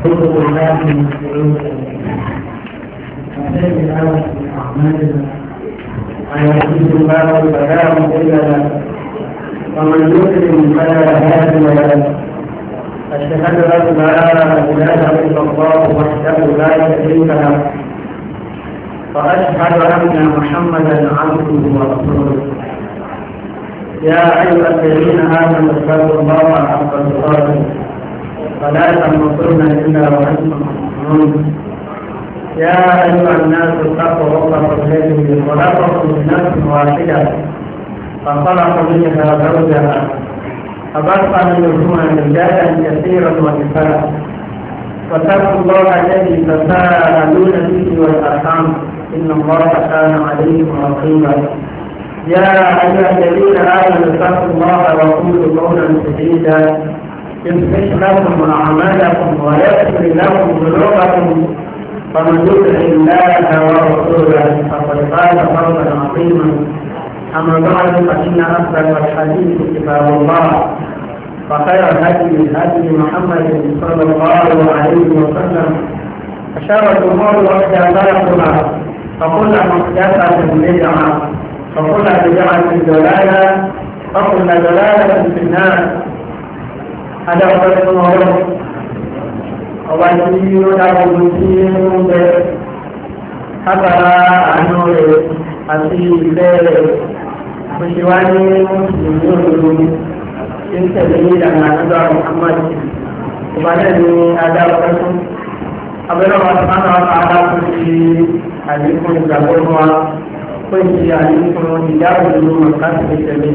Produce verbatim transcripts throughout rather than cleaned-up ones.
أعوذ بالله من شرور أنفسنا أعمالنا من يهده الله فلا مضل له ومن يضلل فلا هادي له أشهد أن لا إله إلا الله وحده لا شريك له وأشهد أن محمدا عبده ورسوله يا أيها الذين آمنوا اتقوا الله حق تقاته ولا تموتن إلا وأنتم مسلمون يا أيها الناس اتقوا ربكم الذي خلقكم من نفس واحدة فخلق منها زوجها فبث منهما رجالا كثيرا ونساء واتقوا الله الذي تساءلون به والأرحام إن الله كان عليكم رقيبا يا أيها الذين آمنوا اتقوا الله وقولوا قولا سديدا يصلح لكم أعمالكم ويغفر لكم ذنوبكم ومن يطع الله ورسوله فقد فاز فوزا عظيما أما بعد فإن أصدق الحديث كتاب الله وخير الهدي هدي محمد صلى الله عليه وسلم وشر الأمور محدثاتها وكل محدثة بدعة وكل بدعة ضلالة وكل ضلالة في النار. هذا هو الموضوع وأن يدعو المسلمين حتى أنه أصيب بشواني مسلمين إن تبين أن نبع محمد وبعدين أداء رسول أبدا سبحانه وتعالى في عليكم الزبور وفي عليكم الإجابة للمكان في السبيل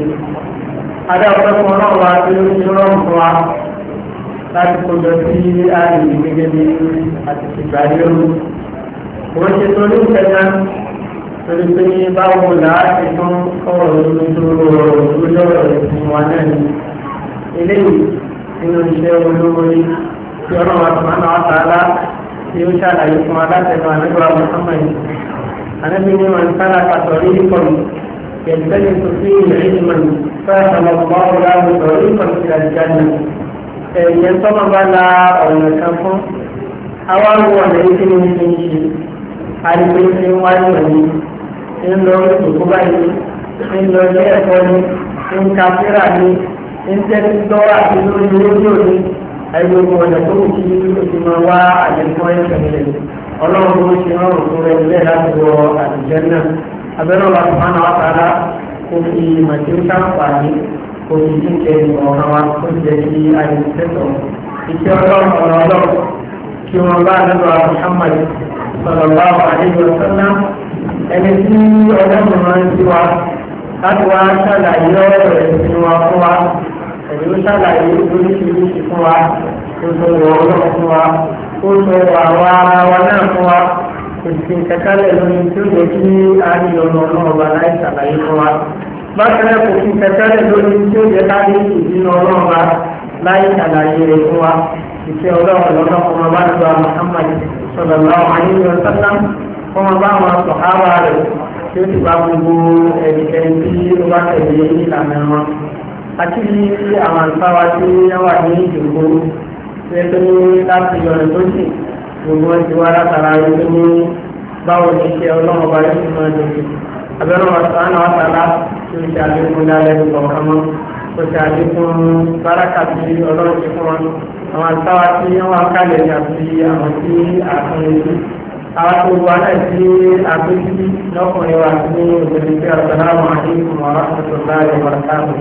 ada ọ̀pọ̀lọpọ̀ náà wá tí ó ti rọrùn fún wa láti kójọ sí ààrẹ gẹ́gẹ́ bí àti ìgbàlérò wọ́n ṣe tó ní ìtẹ́jà torí pé báwo láti tún ọ̀rọ̀ lórí ọ̀rọ̀ ìfún wa náà ni eléyìí nínú iṣẹ́ olórí tí ọlọ́run àtúmọ̀nà àtàlá tí ó ṣàlàyé fún alátẹ̀nà àníbà Muhammad anábì ní wọn sára pàtàkì ìkọlù يلتمس فيه علما فهم الله له طريقا الى الجنه ينتظر بلا او نكفه اوان هو ليس من شيء هل يمكن واجبني ان لو تقبلني ان لو يكوني ان كافرني ان تدور بنوري ايوه وانا توكي بما وا عليكم كمل الله هو شيء رسول الله له الجنه abẹ́rẹ́ ọ̀la sùpánà wa tààrà kò fi màtíríkà pàdé kò fi jíjẹ ọ̀ràn wa kó jẹ́ kí àyẹ̀sẹ̀tọ̀ ìṣẹ́ ọlọ́run ọ̀rọ̀ ọlọ́run kí wọ́n bá lọ́dọ̀ Muhammad sallallahu alaihi wa sallam ẹni tí ọlọ́run máa ń sí wa láti wá ṣàlàyé ọ̀rọ̀ ẹ̀sìn wa fún wa ẹ̀mí ó ṣàlàyé oríṣiríṣi fún wa ó sọ wọ ọlọ́run fún wa ó sọ àwọn ara wa náà fún wa òsìn kẹkẹrẹ lórí tí ó yẹ kí àárín ọ̀nà ọlọ́ọ̀bà láì ṣàlàyé fún wa bákan náà kò fi kẹkẹrẹ lórí tí ó yẹ káàdé ìdínà ọlọ́ọ̀bà láì ṣàlàyé rẹ̀ fún wa ìfẹ́ ọlọ́ọ̀bà lọ́nà ọmọ bá ń gba Muhammad sallallahu alaihi wa sallam ọmọ bá wọn sọ̀hábà rẹ̀ tí ó ti bá gbogbo ẹ̀dìkẹ́ni tí ó bá tẹ̀lé ìlànà wọn àti àwọn àlùfáà tí wọ́n wà ní ìdìbò tí ó tó ní láti yọrin tó sì gbogbo wọn ti wá látara ẹni ní báwo ni ṣe ọlọ́run ọba yóò fi máa dòkè abẹ́rẹ́ wọn sọ àná wàtàlá tí ó ṣe àlékún lálẹ́ nípa ọ̀kan mọ́ ó ṣe àlékún báràkà tí ọlọ́run ti fún wọn àwọn àtàwà tí wọ́n wá kálẹ̀ ní àti àwọn tí àtúnyẹ̀sí àwọn tó wà náà tí àpéjì lọ́kùnrin wa ní òbẹ̀rẹ̀ tí assalamu alaikum wa rahmatullahi wa barakatuh.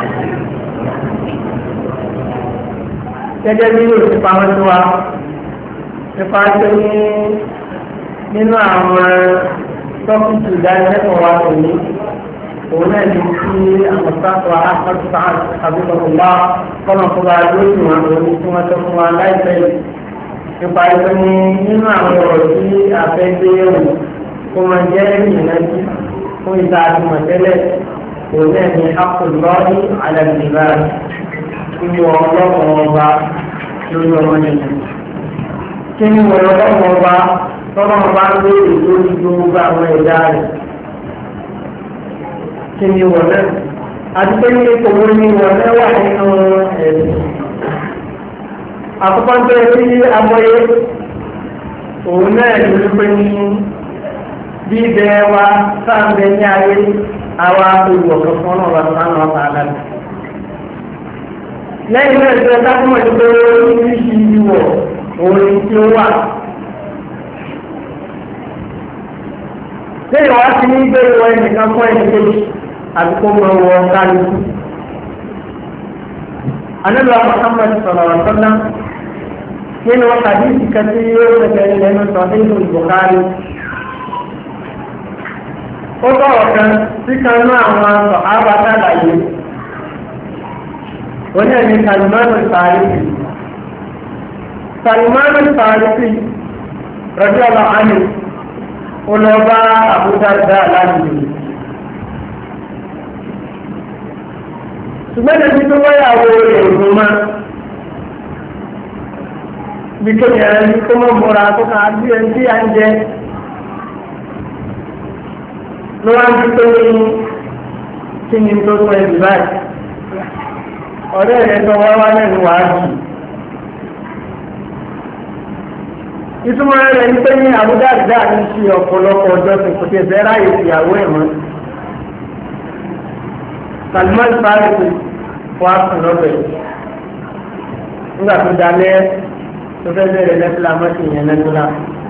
gẹ́gẹ́ bí yóò ti pamọ́ sí wa nípa tó ní nínú àwọn tọ́kùtù ìdánilẹ́kọ̀ọ́ wa tó ní òun náà ní kí àwọn sáfà àkàtúntà àbúkọ̀tùmá kọ́nà fún wa lóṣù wọn òun tí wọ́n tó fún wa láìpẹ́ yìí nípa tó ní nínú àwọn ọ̀rọ̀ tí àfẹ́gbé ẹ̀wò kó máa jẹ́ ìrántí fún ìta àtúmọ̀ tẹ́lẹ̀ òun náà ní àkùnlọ́ọ̀ní àlàbìbá ìwọ ọlọ́pàá ọba lórí ọmọ nìyẹn. kí ni wọ́n lọ́wọ́ ọba tọ́lọ́ ọba ń lé ètò ìgbóngbó àwọn ẹ̀dá rẹ̀ kí ni wọ́n náà àti pé ní owó ní wọ́n náà wà nínú ẹ̀sìn àkọ́kọ́ tó yẹ kí agbọ́yé òun náà ní wípé ní bíbẹ wa sáàbẹ ní ayé àwa olùwọ̀kan fún ọ̀nà ọ̀rọ̀ sánà ọ̀tà aláàbẹ̀. lẹ́yìn náà ìjọba sákúmọ̀ tó pé oríṣiríṣi ìwọ̀ òun tí ó wà. lẹ́yìn wá sí ní gbé ìwọ ẹnìkan fún ẹnìkejì àti kó mọ wọ kálukú. anábìá Muhammad sallallahu alaihi wasallam nínú hadithi kan tí yóò tẹ̀lé lẹ́nu Sahih Bukhari. ó sọ̀rọ̀ kan sí kan ní àwọn sọ̀hábà sàlàyé wọ́n ní ẹni Salmanu Farisi Salmanu Farisi radiyallahu anhu olọba Abu Darda láàrin ṣùgbọ́n ẹni tó wáyàwó rẹ̀ ògùn máa bí kéèyàn ní kó mọ́ mọ́ra tó kàn á bí ẹni tí à ń jẹ ló wá ń bí tó ní kí ni tó sọ ẹ̀dùn báyìí ọ̀rẹ́ rẹ̀ tó wá wá lẹ́nu wàá jù ìtumọ̀ rẹ̀ ní pé ní àbúdá àdá ní ṣe ọ̀pọ̀lọpọ̀ ọjọ́ tó kò tẹ̀ fẹ́ ráyè ìyàwó ẹ̀ mọ́ Salman Farisi wá sùn lọ́bẹ̀ nígbà tó dalẹ́ tó fẹ́ bẹ̀rẹ̀ lẹ́fìlà mọ́tì yẹn lẹ́fìlà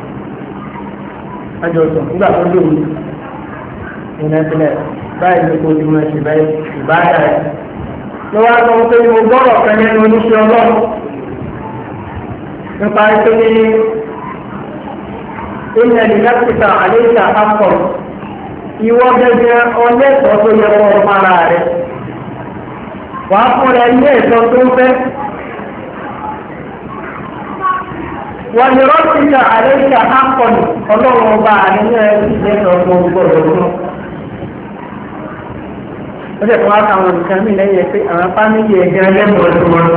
ajọ́sọ̀ nígbà tó lòun ní lẹ́fìlà báyìí ló kojú mọ́ ẹ̀sìn báyìí ìbáyà rẹ̀ ló wá sọ pé mo gbọ́dọ̀ kan nínú oníṣẹ́ ọlọ́run nípa pé ní ilẹ̀ ìlẹ́kìtà àléjà akọ̀ ìwọ gẹ́gẹ́ ọlẹ́tọ̀ọ́ tó yẹ kọ́ ọmọara rẹ̀ wàá fún rẹ̀ ilé ẹ̀tọ́ tó ń fẹ́. wọ́n ní rọ́ọ̀tìkà àléjà akọ̀ ọlọ́run ọba àníyàn ìlẹ́tọ̀ọ́ tó gbọ́dọ̀ fún. ó dẹ̀ tó wá káwọn nǹkan mí lẹ́yìn pé àwọn fámìlì ẹ̀gẹ́ ẹlẹ́mọ̀ọ́ tó wọn.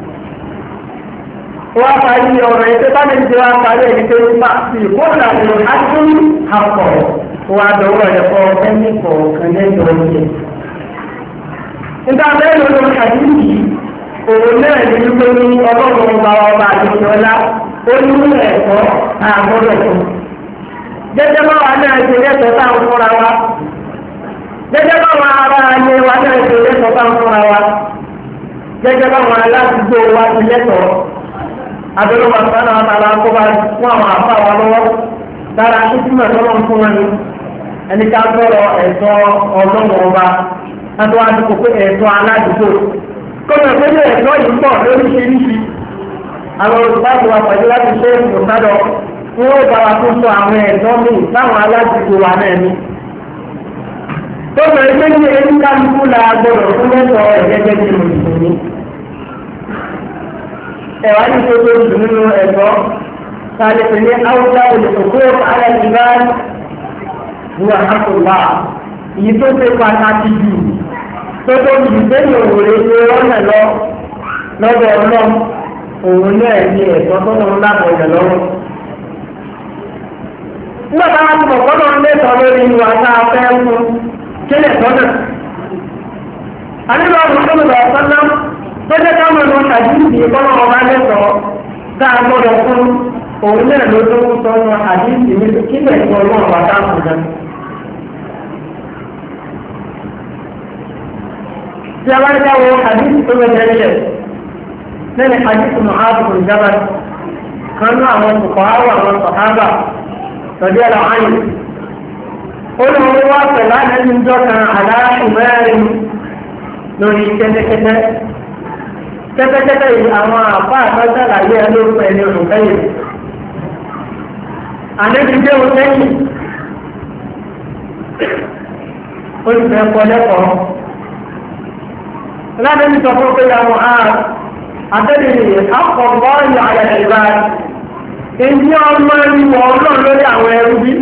wọ́n parí ọ̀rọ̀ ẹ̀ṣẹ́ bá lè jẹ́ wá parí ẹ̀rí pé nípa sí ìkọ́lá ìlú adún àpọ̀ wọ́n adọ́wọ́ ẹ̀kọ́ ẹni kọ̀ọ̀kan lẹ́yìn oúnjẹ. nígbà bẹ́ẹ̀ ló ló ṣàdúrì òun náà ní wípé ní ọlọ́run ọba ọba àdéjọlá ó ní ẹ̀kọ́ àgbọ̀dọ̀ fún. jẹ́jẹ́ báwa náà ṣe lẹ́tọ̀ọ́ táwọn fúnra wa jẹ́jẹ́ báwa ará ayé wa náà ṣe lẹ́tọ̀ọ́ táwọn fúnra wa jẹ́jẹ́ báwa aládùúgbò wa ti lẹ́tọ̀ọ́ abẹ́rẹ́ wa sọ́nà àtàlà kó bá fún àwọn àfa wa lọ́wọ́ dára kíkúmọ̀ tọ́lọ́ fún wọn ni ẹni ká sọ̀rọ̀ ẹ̀tọ́ ọlọ́wọ́ ọba láti wá dúpọ̀ pé ẹ̀tọ́ aládùúgbò kọ́nà pé ní ẹ̀tọ́ yìí ń bọ̀ lóríṣiríṣi àwọn olùbáṣe wa pẹ̀lú láti ṣe ìmọ̀sádọ̀ fún ó bá wa tó sọ àwọn ẹ̀tọ́ míì táwọn aládùúgbò wa náà ní. tó bẹ̀rẹ̀ pé ní ẹni kálukú la gbọdọ̀ fún ẹ̀tọ́ ẹ̀gẹ́gẹ́ bí mùsùlùmí ẹ̀wá ní tó tó dùn nínú ẹ̀tọ́ sálẹ̀pẹ̀ ní áwùjá olùkókó alẹ́ ìbáyé ní àkàtúwà èyí tó ṣe pàtàkì jù tó tó jù sẹ́yìn òwòrè ṣe rọ́nà lọ lọ́dọ̀ ọlọ́ òun náà ní ẹ̀tọ́ tó lọ́wọ́ lábọ̀ ọ̀dọ̀ lọ́wọ́. nígbà táwọn ti mọ̀ kọ́nà ń lẹ́tọ̀ lórí ìwà tá a fẹ́ fún kílẹ̀ tọ́nà. àníbà ọ̀sán lọ́wọ́ ọ̀sán náà tó jẹ́ ká mọ̀ lọ ṣàdíìsì kọ́nà ọba lẹ́tọ̀ọ́ tá a gbọ́dọ̀ fún òun náà ló tó ń sọ wọn àdíìsì mi kílẹ̀ tó ọlọ́run wà dáàbò náà. tí a bá ń dáwọ́ àdíìsì tó lọ tẹ́lẹ̀ lẹ́nu àdíìsì Mu'adh bin Jabal kan ní àwọn fuqaha àwọn sàhábà tọ́jú ẹ̀rọ ayé ó lọ́wọ́ wá pẹ̀lú àdéhùn ìjọ kan aláṣù mẹ́rin lórí kẹ́tẹ́kẹ́tẹ́ kẹ́tẹ́kẹ́tẹ́ yìí àwọn àpá àtọ́sàlàyé ẹ ló pẹ̀lú òǹkẹ́yìn àdéhùn ìjọ òǹkẹ́yìn ó ti fẹ́ kọ́ lẹ́kọ̀ọ́ láti ní sọ fún pé àwọn ààrùn àtẹ́lẹ̀ àkọ́kọ́ ìyá àyàlẹ̀ ìbára èyí ọmọ ìwọ̀ ọlọ́run lórí àwọn ẹrú bí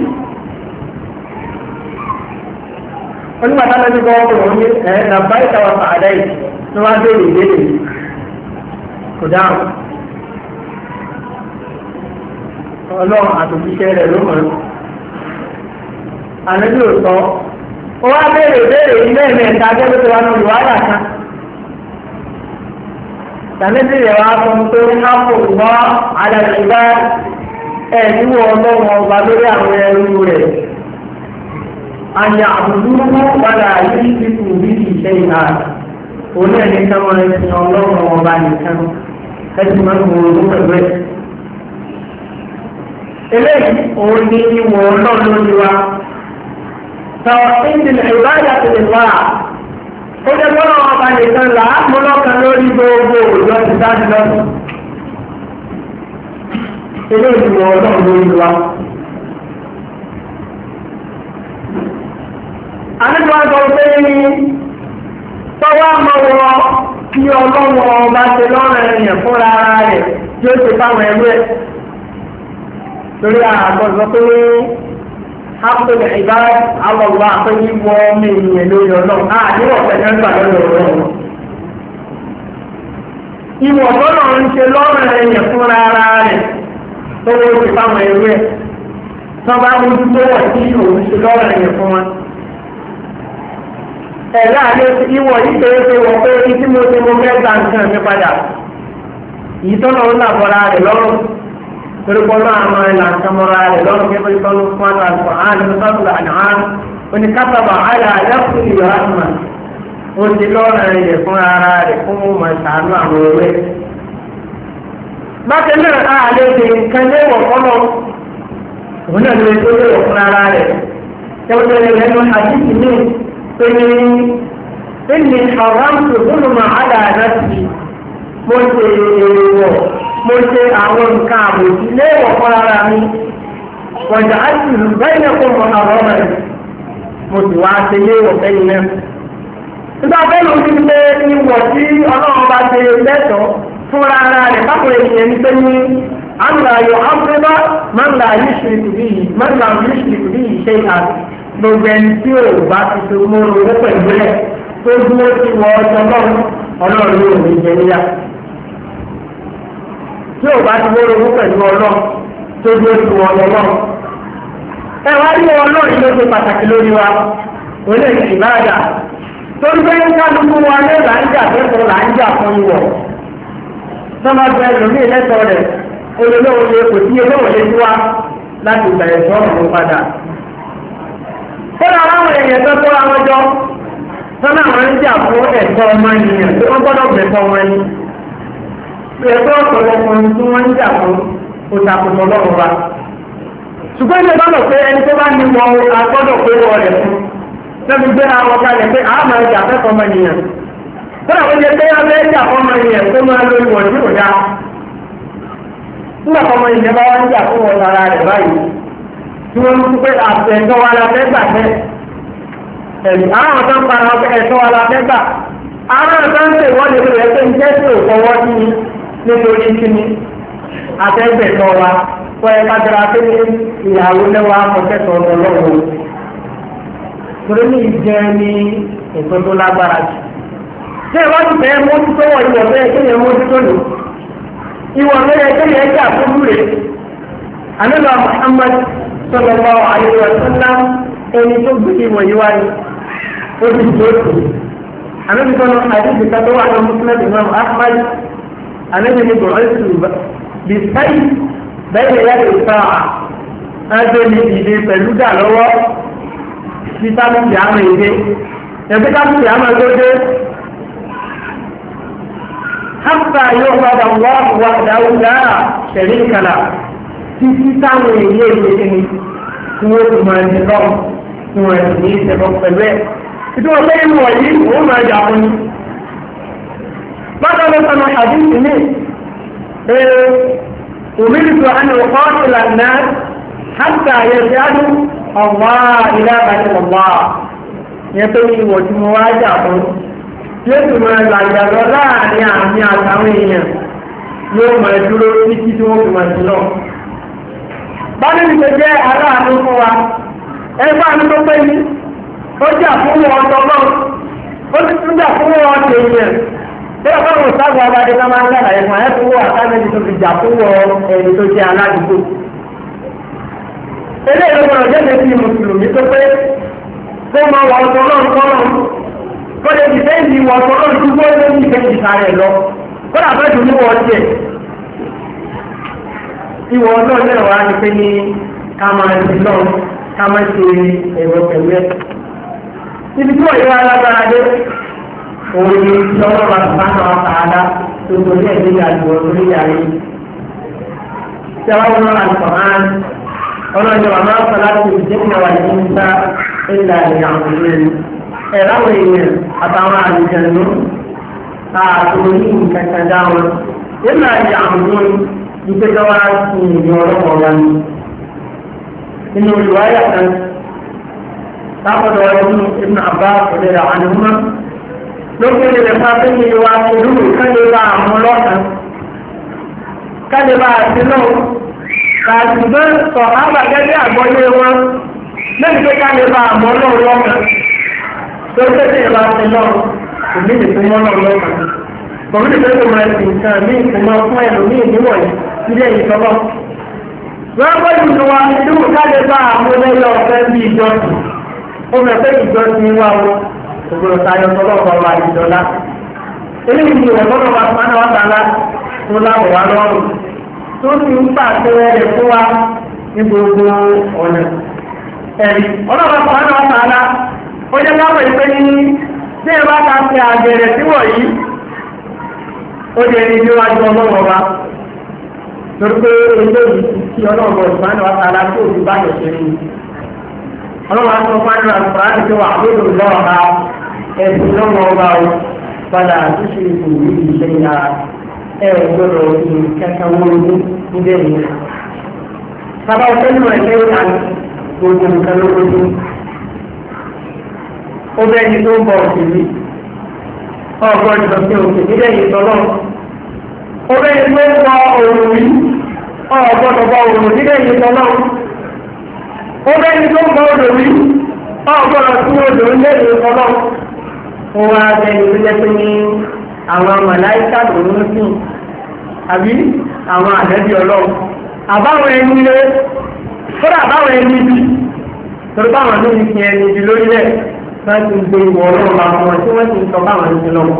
onígbàtà lẹ́nu bọ́ ọkùnrin ní ẹ̀ nàbá ìtawà sàádà yìí ní wọ́n á bèèrè ìbéèrè kò dáhùn ọlọ́run àtòjíṣẹ́ rẹ̀ ló mọ̀ àlejò òsọ ó wá bèèrè ìbéèrè ilé ẹ̀mẹ́ta gẹ́gẹ́ tó wà ní olùwárà kan tàbí rẹ̀ wá fún pé hápò wá alàgbà ẹ̀dínwó ọlọ́run ọba lórí àwọn ẹrú rẹ̀ àyà àbùdúrú padà yìí ti kù bí ìṣe ìhà òun ẹni káwọn ẹsìn ọlọ́run ọba nìkan ẹsìn máa ń mú ọdún pẹ̀lú ẹ̀. eléyìí òun ní ìwọ̀ ọlọ́run lórí wa sọ̀rọ̀ ìdílé ìbáyà tó lè wá ó jẹ́ gbọ́dọ̀ ọba nìkan là á mú lọ́kàn lórí gbogbo òjò ti dájú lọ́sùn. eléyìí ìwọ̀ ọlọ́run lórí wa. àníjọ́ sọ pé tọ́wọ́ àmọ́wọ́ kí ọlọ́wọ́ ọba ṣe lọ́rọ̀ ẹ̀yàn fúnra ara rẹ̀ tí ó ṣe fáwọn ẹgbẹ́ ẹ̀. torí àgbọ̀sọ pé hápẹ́lẹ̀ ìbá àwọ̀wọ́ àpẹ́yí wọ ọmọ ènìyàn lórí ọlọ́run á níwọ̀ pẹ̀lú ẹgbà lórí ọlọ́run. ìwọ̀ tọ́lọ̀ ń ṣe lọ́rọ̀ ẹ̀yàn fúnra ara rẹ̀ tọ́wọ́ ṣe fáwọn ẹgbẹ́ ẹ̀. tọ́ba ojú tó wọ̀ sí òun ṣe lọ́rọ̀ ẹ̀yàn fún wọn. ẹ̀rọ àlẹ́ ìwọ̀ yìí tó ṣe wọ̀ pé tí mo ṣe mo fẹ́ gba nǹkan mi padà ìtọ́nà ń làbọ̀ra rẹ̀ lọ́rùn torí pọ́nà àwọn ìlànà mọ́ra rẹ̀ lọ́rùn kí wọ́n tọ́nu fún àwọn àlùfọ́ àánú sọ́tùlà àdáhán oníkátàbà àlà àyàfún ìlú àtùmá ó ti lọ́rùn rẹ̀ fún ara rẹ̀ fún mọ̀ ṣàánú àwọn òwe. bákan náà a lè ṣe nǹkan léwọ̀ fọ́nà òun náà lè tó léwọ̀ fún ara rẹ̀ pẹ̀lú ẹni haramtu zulma ala nafsi mo ṣe èèwọ̀ mo ṣe àwọn nǹkan àbòsí léèwọ̀ fún ara mi wọ̀jà á sì rú bẹ́ẹ̀ kó mọ àwọn ọmọ rẹ̀ mo sì wá ṣe léèwọ̀ fẹ́yìn náà. nígbà bẹ́ẹ̀ ló ti pé ìwọ̀ tí ọlọ́run bá ṣe lẹ́tọ̀ọ́ fún ara rẹ̀ kápò ènìyàn ní pé ní àmì ayọ̀ áfíríkà máa ń la yíṣìí tùbí yìí ṣe àti gbogbo ẹni tí ò bá ti fi múru owó pẹ̀lú ẹ̀ tó dúró sí wọ ọjọ́ ọlọ́run ọlọ́run yóò ní jẹ níyà. tí ò bá ti múru owó pẹ̀lú ọlọ́run tó dúró sí wọ ọjọ́ ọlọ́run. ẹ wá rí ọlọ́run ló ṣe pàtàkì lórí wa òun lè ṣe ìbáradà torí pé kálukú wa ní là ń jà fẹ́fọ́ là ń jà fún ìwọ̀. sọ́mọ́ bẹ lómi ìlẹ́tọ̀ rẹ̀ olólùwò lè kò sí olówó lè wá láti gbà ẹ̀tọ́ ọ̀hún padà. Fọ́nà àwọn èèyàn tó tó àwọn jọ, sọ́nà àwọn ń jà fún ẹ̀tọ́ ọmọ ènìyàn tí wọ́n gbọ́dọ̀ gbẹ̀tọ́ wọn ni. Ẹ̀tọ́ ọ̀pọ̀lọpọ̀ tí wọ́n ń jà fún òṣàkóso lọ́wọ́ wa. Ṣùgbọ́n ilé bá lọ pé ẹni tó bá ní wọn agbọ́dọ̀ pé wọ́n rẹ̀ fún. Lẹ́bi gbé àwọn kalẹ̀ pé àá máa jà fẹ́ fọmọ ènìyàn. Fọ́nà àwọn jẹ pé wọ́n fẹ́ jà fọmọ ènìyàn tó máa lo ìwọ̀n tí kò dá. Nígbà fọmọ ènìyàn bá wá ń jà fún wọn lára rẹ̀ báyìí. Tí wọ́n ń pẹ́ àtẹ̀tọ́ wa la fẹ́ gbà fẹ́. Ẹ̀mí àwọn ọ̀sán para ọ̀fẹ́ ẹ̀tọ́ wa la fẹ́ gbà. Àwọn ọ̀sán ń tẹ̀ wọ́n lè rẹ̀ pé ń jẹ́ sí òfọwọ́ sí ni nítorí kíni. Àtẹ̀gbẹ̀tọ̀ wa wọ́n ẹ ká jọra pé ìyàwó lẹ́wọ̀ akọ̀kẹ́tọ̀ ọ̀dọ̀ lọ́wọ́. Torí ní ìjẹ ní ètò tó lágbára jù. Ṣé ìwọ́n ti fẹ́ mójútó wọ̀ ìwọ̀ bẹ́ẹ̀ kéèyàn mójútó lò? Ìwọ̀ bẹ́ẹ̀ kéèyàn jà fún rè. Àníbà Muhammad sallallahu alaihi wa sallam ẹni tó gbé ìwọ̀ yìí wáyé ó ti tó tó. Àníbi sọ́nà àdìsí kan tó wà ní Muslim Imam Ahmad àníbi ní bọ̀ọ́sù bí sáyì bẹ́ẹ̀ yá lè sá à. Ẹgbẹ́ mi ìdè pẹ̀lú dà lọ́wọ́ tí sábìsì àmà ìdè. Ẹgbẹ́ sábìsì àmà tó dé. Hatta yóò padà wọ́n wà dáwùdá ṣẹ̀rí kàlà. Títí táwọn èèyàn ìwé ni tí wọ́n ti máa ń lọ tí wọ́n ti ní ìṣẹ̀bọ̀ pẹ̀lú ẹ̀. Títí wọ́n fẹ́ ìwọ̀ yìí wọ́n máa jà fún ni. Bákan ló sọnù àdúgbò ní ee òmìnirò àni ọ̀pọ̀ ìlànà hàtà yẹ̀sẹ̀ àdú ọ̀wá ilé àbáyé ọ̀wá. Yẹn tó ní ìwọ̀ tí mo wá jà fún. Yóò sì máa làjà lọ láàrin àmì àtàwọn èèyàn yóò máa dúró títí tí wọ́n fi máa ti lọ. Báyọ̀ ní jẹ́ aláàánú fún wa, ẹgbẹ́ àánú tó pé ní, ó jà fún wọn tọ́lọ́, ó ti tún jà fún wọn tèèyàn. Bí ọ̀pọ̀ àwọn òṣàgbà abájẹ́ ká máa ń gbàlàyé fún ẹ̀ fún wọn àtàlẹ́jì tó fi jà fún wọn ẹni tó jẹ́ aládùúgbò. Eléyìí ló gbọ́dọ̀ jẹ́ ti Mùsùlùmí tó pé kó máa wọ ọ̀tọ̀ náà tọ́lọ́, kó lè fi fẹ́ ìdí wọ ọ̀tọ̀ náà dúró lórí ìfẹ́ ìdìkà rẹ̀ lọ. kódà fẹ́ dùn ní wọ́n tiẹ̀ ìwọ náà lẹ́rọ wá ní pé ní ká máa ti lọ ká máa ṣe ẹ̀rọ pẹ̀lú ẹ̀ ibi tí wọ́n yẹ wá lágbára dé òun ni ìjọba bá bá náà tààdá tó torí ẹ̀ nígbà tí wọ́n torí yàrá yìí tí a bá wọn náà àlùkò hàn ọlọ́run yóò máa sọ láti ìdíkùn wà ní ìta ìlà ìyàwó rẹ̀ ẹ̀rọ àwọn èèyàn àtàwọn àlùjẹ̀nu àtòrí nǹkan dá wọn ìlà ìyàwó rẹ̀ ìgbésẹ̀ wá sí ìyọ̀ ọlọ́wọ́ wa ni nínú ìwáyà kan lápọ̀dọ̀ ọdún ibùn àbá òdèrè àdúgbò lókè lè fà pé ní ìwà ìlú kálẹ̀ bá àmú lọ́kàn kálẹ̀ bá àti náà kàtìgbẹ́ sọ àbàgẹ́gẹ́ àgbọ́lé wọn lẹ́yìn pé kálẹ̀ bá àmú lọ́kàn lókè lè bá àti náà kò ní ìfúnmọ́ lọ́kàn kò ní ìfúnmọ́ ẹ̀sìn nǹkan ní ìfúnmọ́ fún ẹlòmíì níwọ̀nyí ilé ìjọba wọ́n gbọ́ ìlú wa ìlú kálẹ̀ bá àmú lẹ́yìn ọ̀fẹ́ bí ìjọsìn ó mẹ́fẹ́ ìjọsìn wá wọn ògbòrò tayọ tọ́lọ́pọ̀ wa ìjọba eléyìí ni ìwọ̀n tọ́lọ́pọ̀ wa máa ń wá tààlà tó lábọ̀ wá lọ́rùn tó ti ń pàṣẹ rẹ̀ fún wa ní gbogbo ọ̀nà ẹ̀rí ọlọ́pàá máa ń wá tààlà ó jẹ́ káwọn ìpè ní bí ẹ bá ta ṣe àgbẹ̀rẹ̀ sí wọ̀nyí ó jẹ́ ní níwájú ọlọ́wọ́ wa torí pé eléyìí tí ọlọ́pàá ìpàdé wa tààlà tó ti bá yẹ̀ ṣe ní ọlọ́wọ́ aṣọ fáwọn àgbà àti tí wà lóòrò lọ́ọ̀ha ẹ̀sùn lọ́wọ́ ọba o padà tó ṣe ìbò níbi iṣẹ́ ìyá ẹ̀ gbọ́dọ̀ ní kẹta wọ́n ní níbẹ̀ yìí. Bàbá ọ̀sẹ̀ nínú ẹ̀ṣẹ́ ìta gbogbo nǹkan lókojú. Ó bẹ́ẹ̀ ni tó ń bọ̀ òṣèlú. Ọ̀gbọ́n ìdọ̀tí òkè níbẹ̀ yìí tọ́lọ́. Ó bẹ́ẹ̀ ni tó ń bọ̀ òòrùn rí. Ọ̀gbọ́n ọ̀bọ̀ òòrùn níbẹ̀ yìí tọ́lọ́. Ó bẹ́ẹ̀ ni tó ń bọ̀ òòrùn rí. Ọ̀gbọ́n ọ̀tún odò ń lé ìrọ̀lọ́. Wọ́n wá bẹ́ẹ̀ ni tó ní àwọn màláìkà lòún sùn àbí àwọn àdẹ́bí ọlọ́run àbáwọn ẹni lé fúnra àbáwọn ẹni bí torí báwọn ló ní fi ẹni bí lórílẹ̀ wọ́n ti gbé ìwọ̀ ọlọ́run bá wọn tí wọ́n ti ń sọ báwọn ẹni lọ́wọ́.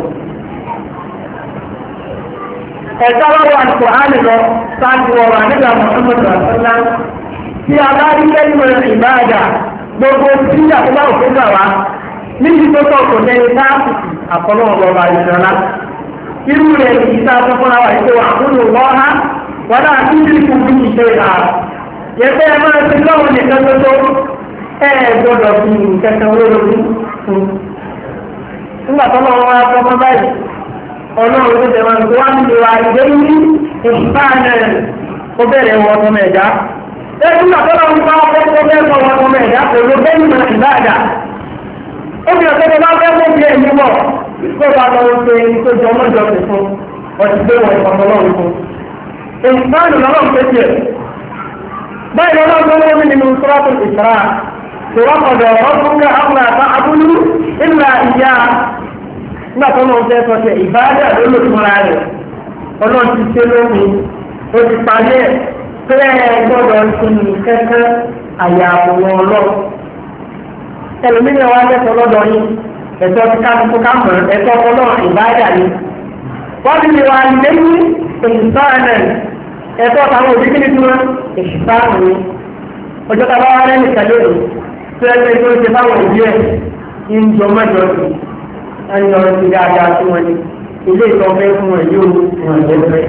ẹ̀ka wá wà ní kòhánì lọ sáájú ọ̀rọ̀ àdébà mọ̀tòmọ̀tò àtọ́lá tí a bá rí lẹ́yìn ìbáàdà gbogbo tí àkóbá òfin gbà wá níbi tó tọ́ kò tẹ́lẹ̀ táàpù àkọlọ́ ọ̀bọ̀bà ìṣọ̀lá irú rẹ̀ kìí sáà tó fúnra wà ìṣe wà fún ìwọ́ha wọ́n náà tí bí kú bí ìṣe ìhà yẹ́pẹ́ ẹ máa ti lọ́wọ́ nìkan tó tó ẹ gbọ́dọ̀ fi kẹta olórogún fún nígbà tó lọ́wọ́ wá fọ́ mọ́ báyìí ọlọ́run tó tẹ̀wọ́n tó wá nílò wa ìgbé ní ìfáànẹ̀ ó bẹ̀rẹ̀ wọ ọmọ ẹ̀dá ẹ nígbà tó lọ́wọ́ bá ọkọ̀ tó bẹ̀rẹ̀ wọ ọmọ ẹ̀dá pẹ̀lú bẹ́ẹ̀ ìbáàdà ó fi ọ̀sẹ̀ tó bá fẹ́ mú bí ẹ̀yìn bọ̀ kó bá lọ ṣe tó jọ mọ́jọ sí fún ọtí gbé wọn ìpàdé lọ́wọ́ fún. èyí máa ń lọ lọ́wọ́ pé tiẹ̀. báyìí lọ́wọ́ tó wọ́n mi nínú sọ́rọ́tò ìṣàrà tó wọ́n kọ̀dọ̀ ọ̀fúnkà àwọn àbá abúlú ìlà ìyá nígbà tó lọ́wọ́ fẹ́ sọ tiẹ̀ ìbáradà ló lò fúnra rẹ̀ ọlọ́run ti ṣe lómi ó ti parí ẹ̀ pẹ́ẹ́ gbọ́dọ̀ ṣe ní kẹ́kẹ́ àyà àbòwọ̀n ọlọ́run ẹlòmíràn wá lẹ́sọ̀ lọ́dọ̀ yín ẹ̀tọ́ ti ká tó ká mọ̀ ẹ̀tọ́ ọlọ́run ìbáàdà ni wọ́n ti lè wá lẹ́yìn ìsọ́ọ̀nẹ̀ ẹ̀tọ́ táwọn òbí kí ni tí wọ́n ìṣìṣàrùn ni ọjọ́ tá a bá wá lẹ́yìn ìtàlẹ́ òní tó ẹgbẹ́ tó ń ṣe fáwọn òbí ẹ̀ ń jọ mẹ́jọ sí ẹni ọ̀rọ̀ ti dáadáa sí wọn ni ilé ìtọ́fẹ́ fún ẹ̀ yóò wọ̀n lẹ́fẹ́.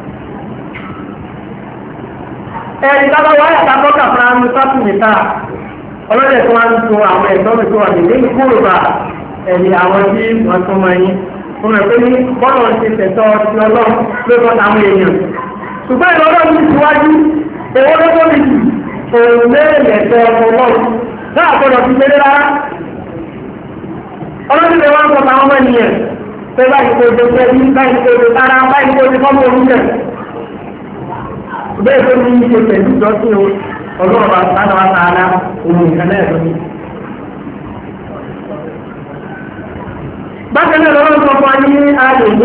ẹ̀rí tábà wáyà tábọ́kà fún amú sátúmìtà ọlọ́dẹ̀ tó wá ń tó àwọn ẹ̀tọ́ mi tó wà nílé ìkóròbà ẹ̀rí àwọn tí wọ́n tó máa yín wọ́n mọ̀ pé ní bọ́ọ̀lù ti tẹ̀tọ́ ti ọlọ́run ló tọ́ táwọn èèyàn ṣùgbọ́n ìlọ́dọ̀ mi ti wájú èwo ló tó mi jù òun lẹ́ẹ̀lẹ̀tọ́ ọlọ́run náà gbọ́dọ̀ ti gbélé rárá ọlọ́dún lè wọ́n tọ́ táwọn ọmọ ènìyàn pé báyìí kò tó tẹ́ bí báyìí kò tó tára báyìí kò tó fọ́mọ oúnjẹ bẹ́ẹ̀ tó ní í ṣe pẹ̀lú ìjọsìn o ọlọ́run bá sánà wá sáadá òun nìkan náà lórí. bákan náà lọ́wọ́ sọ fún wa ní ààyè ní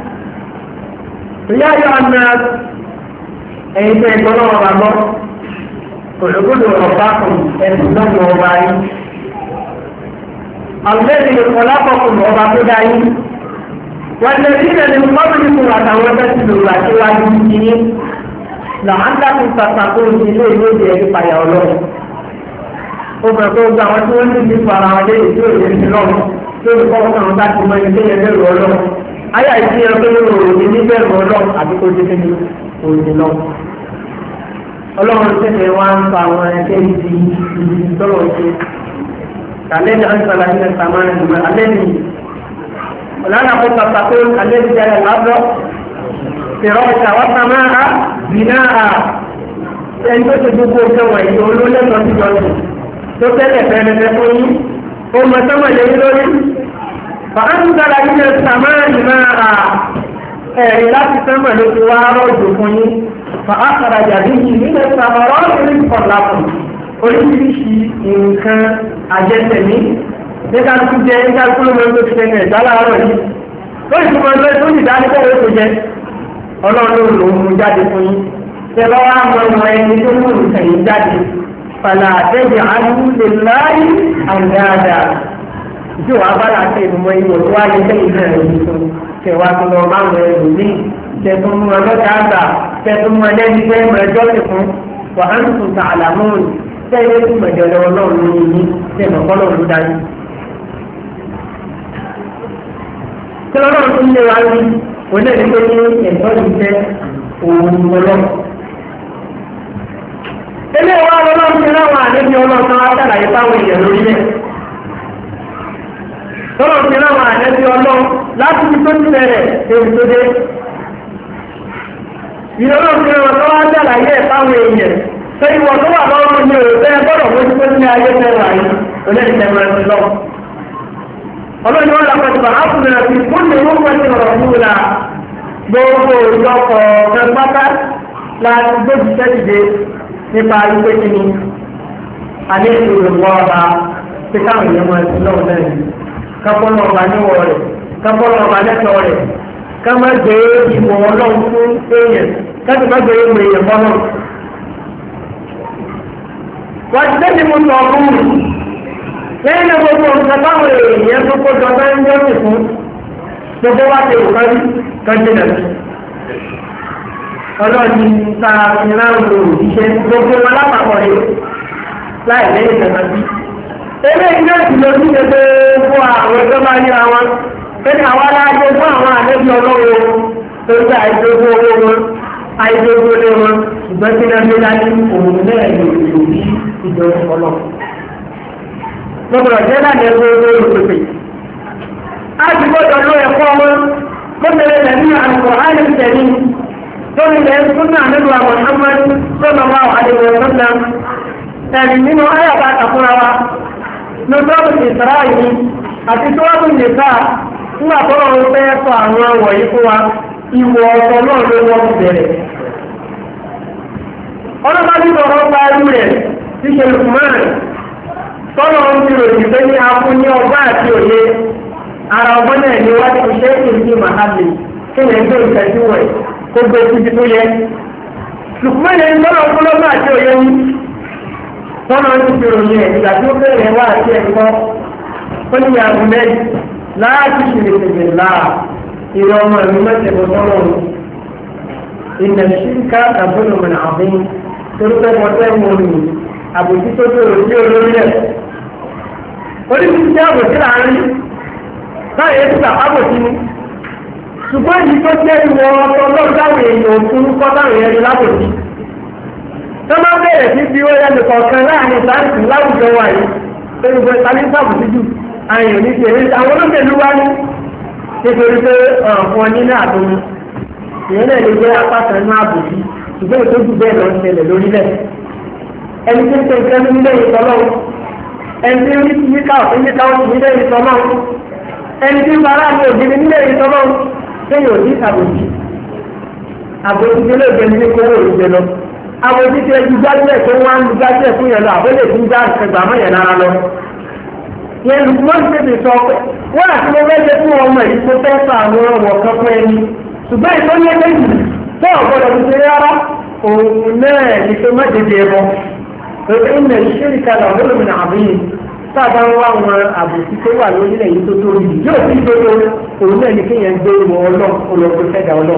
ìyá yọ ọ̀nà ẹ̀yìn tó ẹ̀gbọ́n náà wà gbọ́ òṣèlú ọ̀bá kan ẹ̀sùn náà ní ọba yìí. àwọn ẹ̀sìn ìkọlákọ̀ọ́kùn ọba tó dá yìí والذين من قبلكم أتوتت لغة واجبين لعلكم تتقون إليه يجري فيا الله ó bẹ̀rẹ̀ tó gba àwọn tí wọ́n ní ìdí fara wọn lé ìdí òye ní lọ́wọ́ tó lè kọ́ ọ̀sán wọn láti mọ ilé yẹn lẹ́rù ọlọ́run ayé àìsí ẹran tó lérò òye ní bẹ̀rù ọlọ́run àbí kó dédé ní òye lọ́wọ́ ọlọ́run tẹ̀lé wá ń fa àwọn ẹgbẹ́ ìdí ìdí tọ́lọ̀ ṣe kàlẹ́ ní àǹsàlà ní ẹ̀sà máa ń dùn alẹ́ ní ọ̀lànà kó pàpà tó alẹ́ ní jẹ́ lábọ́ fẹ̀rọ̀ ìṣàwọ́sà máa bìnà ẹni tó ti gbogbo ìjọba ìjọ olólẹ́tọ̀ sí jọ́sìn tó tẹ́lẹ̀ fẹ́rẹ́fẹ́ fún yín ó mọ sọ́mọ̀ lé lórí fàáńtàlá ilẹ̀ sàmáàlì máa ẹ̀rí láti sọ́mọ̀ ló ti wá rọ́jò fún yín fàákàrà jàdí yìí nílẹ̀ sàmọ̀rọ̀ ìrìn kọ̀lápù oríṣiríṣi nǹkan àjẹsẹ̀mí nígbà tó jẹ nígbà tó lọ́mọ tó ti tẹ̀lé ẹ̀dá láàárọ̀ yìí ó ìtumọ̀ ẹgbẹ́ tó ní ìdánilẹ́kọ̀ọ́ tó jẹ ọlọ́run ló mú jáde fún yín tẹ́lọ́ wá mọ ọmọ ẹni tó mú ìtẹ̀yìn jáde fàlà àtẹ́jì àdúgbò láì àgbàdà ìjọ wa bá láti ìmọ̀ ìwọ̀ tó wáyé lẹ́yìn náà yìí tó kẹwàá tó lọ máa ń rẹ lòmí tẹ̀tún mú ọlọ́dà àgbà tẹ̀tún mú ẹlẹ́ni pé mẹ́jọ́ ti fún wàhálà tó ta àlàmúùn tẹ́lẹ̀ tó mẹ́jọ lọ́wọ́ náà ní ìní tẹ̀mọ̀ kọ́lọ̀ ló dájú. tí lọ́nà tó ń lé wa rí onílẹ̀ tó ní ẹ̀tọ́ ìjẹ́ òun ọlọ́run ilé wa ọlọ́run ti ráwọn àlejò ọlọ́run wá sàlàyé fáwọn èèyàn lórílẹ̀ tọ́lọ́run ti ráwọn àlejò ọlọ́run láti fi tó ti bẹ̀rẹ̀ èyí tó dé ìrọ̀lọ́run ti ráwọn tó wá sàlàyé fáwọn èèyàn tó ìwọ̀ tó wà lọ́rùn ní òṣèré gbọ́dọ̀ mójú tó ní ayé fẹ́ràn ayé onílẹ̀-ìtẹ̀mọ̀ ẹ̀sìn lọ ọlọ́run wọn lọ pẹ̀lú àkùnrin àti kúndé wọn pẹ̀lú ọ̀rọ̀ fúnra gbogbo ìjọkọ̀ ẹgbátá láti gbójú tẹ́tìdé nípa wípé kí ni alẹ́ ìṣòro wọ́ ọba pé káwọn èèyàn máa ti lọ́wọ́ náà yìí kápọ́nà ọba níwọ̀ rẹ̀ kápọ́nà ọba lẹ́tọ̀ rẹ̀ ká má gbé ìwọ̀ ọlọ́run fún èèyàn káàtì má gbé ìwọ̀ èèyàn bọ́ náà. wọ́n ti tẹ́tí mú sọ fún mi lẹ́yìn náà gbogbo nǹkan táwọn èèyàn tó kó jọ bá ń jọ́sìn fún gbogbo wá ti rò kárí kájí náà ọlọ́ọ̀ni ta ìran òòrùn òṣìṣẹ́ gbogbo wọn lápapọ̀ rẹ̀ láì lẹ́yìn tẹ̀lá bí. eléyìí náà ti lọ sí ẹgbẹ́ fún àwọn ẹgbẹ́ bá yíra wọn pẹ̀lú àwọn aláàjẹ fún àwọn àlejò ọlọ́wọ́ tó ń gba àìdógún owó wọn àìdógún olé wọn ṣùgbọ́n tí náà gbé dání òun náà lè lò ní ìjọ ọlọ́. lọ́gbọ̀dọ̀ jẹ́ láti ẹgbẹ́ owó olùpèpè. a ti gbọ́dọ̀ lọ ẹ̀kọ́ wọn kó tẹ̀lé lẹ́nu àlùkò lórí ilẹ̀ súnà nínú àwọn Muhammad sallallahu alaihi wa sallam ẹ̀rì nínú ayàbá àtàkùnra wa ní tọ́bù ìsìrá yìí àti tọ́bù nìta nígbà tó lọ́wọ́ fẹ́ sọ àwọn ọwọ̀ yìí fún wa ìwọ̀ ọ̀tọ̀ náà ló wọ́n bẹ̀rẹ̀. ọlọ́pàá ní ọ̀rọ̀ pa ẹrú rẹ̀ tí ṣe Lukman tọ́lọ̀ ń fi ròyìn pé ní afún ní ọgbà àti òye ara ọgbọ́n náà ni wá ti ṣe é kì í sí màhálì kí ni ẹgbẹ́ ìtẹ́jú wẹ̀ kó gbé títí tó yẹ. Lukman ní tọ́lọ̀ ọgbọ́n àti òye ní tọ́lọ̀ ń fi ròyìn ẹ̀ ìgbà tí ó bẹ̀rẹ̀ wá àti ẹ̀kọ́ ó ní ìyàwó mẹ́rin láti ṣèlérí láà ìrọ̀ ọmọ ìlú mẹ́tẹ̀ẹ̀kọ́ tọ́lọ̀ ìnàṣíkà àbúrò mọ̀nà àbín torúkọ mọ̀tẹ́ mọ̀nì àbòsí tó tó rò sí olórí rẹ̀. oríṣiríṣi àbòsí láàárín báyìí ètò àbòsí ni ṣùgbọ́n èyí tó jẹ́ ìwọ ọ̀tọ̀ lọ́dáwọ̀ èèyàn òfin kọ́ láwọn èèyàn lábòsí. tó máa bẹ̀rẹ̀ sí bí ó yẹ nìkọ̀ọ̀kan láàrin sáǹtì láwùjọ wa yìí pé gbogbo ìtàlí sàbòsí jù àyàn ní ṣe àwọn olóṣèlú wá ní nítorí pé ọ̀fun ní ní àtúnú ìyẹn náà lè jẹ́ apákan ní àbòsí ṣùgbọ́n ìtọ́jú bẹ́ẹ̀ lọ ṣẹlẹ̀ lórílẹ̀ ẹni tí ń ṣe nǹkan nílé ìtọ́lọ́ ẹni tí ń rí sí yíká òfin yíká òfin nílé ìtọ́lọ́ ẹni tí ń fara ní òbí nílé ìtọ́lọ́ sẹ́yìn òbí àbòsí àbòsí tí ló jẹ ní kówó ìjẹ lọ àbòsí tí ẹjú gbájúẹ̀ tó wá ń lu gbájúẹ̀ fún yẹn lọ àbólè fún já ẹgbàmọ́ yẹn lára lọ yẹn lùkúmọ́ ti tètè sọ pé wọ́n àti mo fẹ́ jẹ́ fún ọmọ yìí tó fẹ́ sọ àwọn ọ̀rọ̀ kan fún ẹni ṣùgbọ́n ìtọ́jú ẹgbẹ́ yìí tó ọ̀gbọ́dọ̀ ti ṣe rárá òun náà ní pé má dédé ẹbọ pé ìnà ìṣèlú kalẹ̀ ọ̀dọ́lùmí náà àbí sábà ń wá àwọn àbòsí tó wà lórílẹ̀ yìí tó tóbi yóò fi gbogbo òun náà ní kéèyàn gbé ìwọ ọlọ́ olóògbé fẹ́dà ọlọ́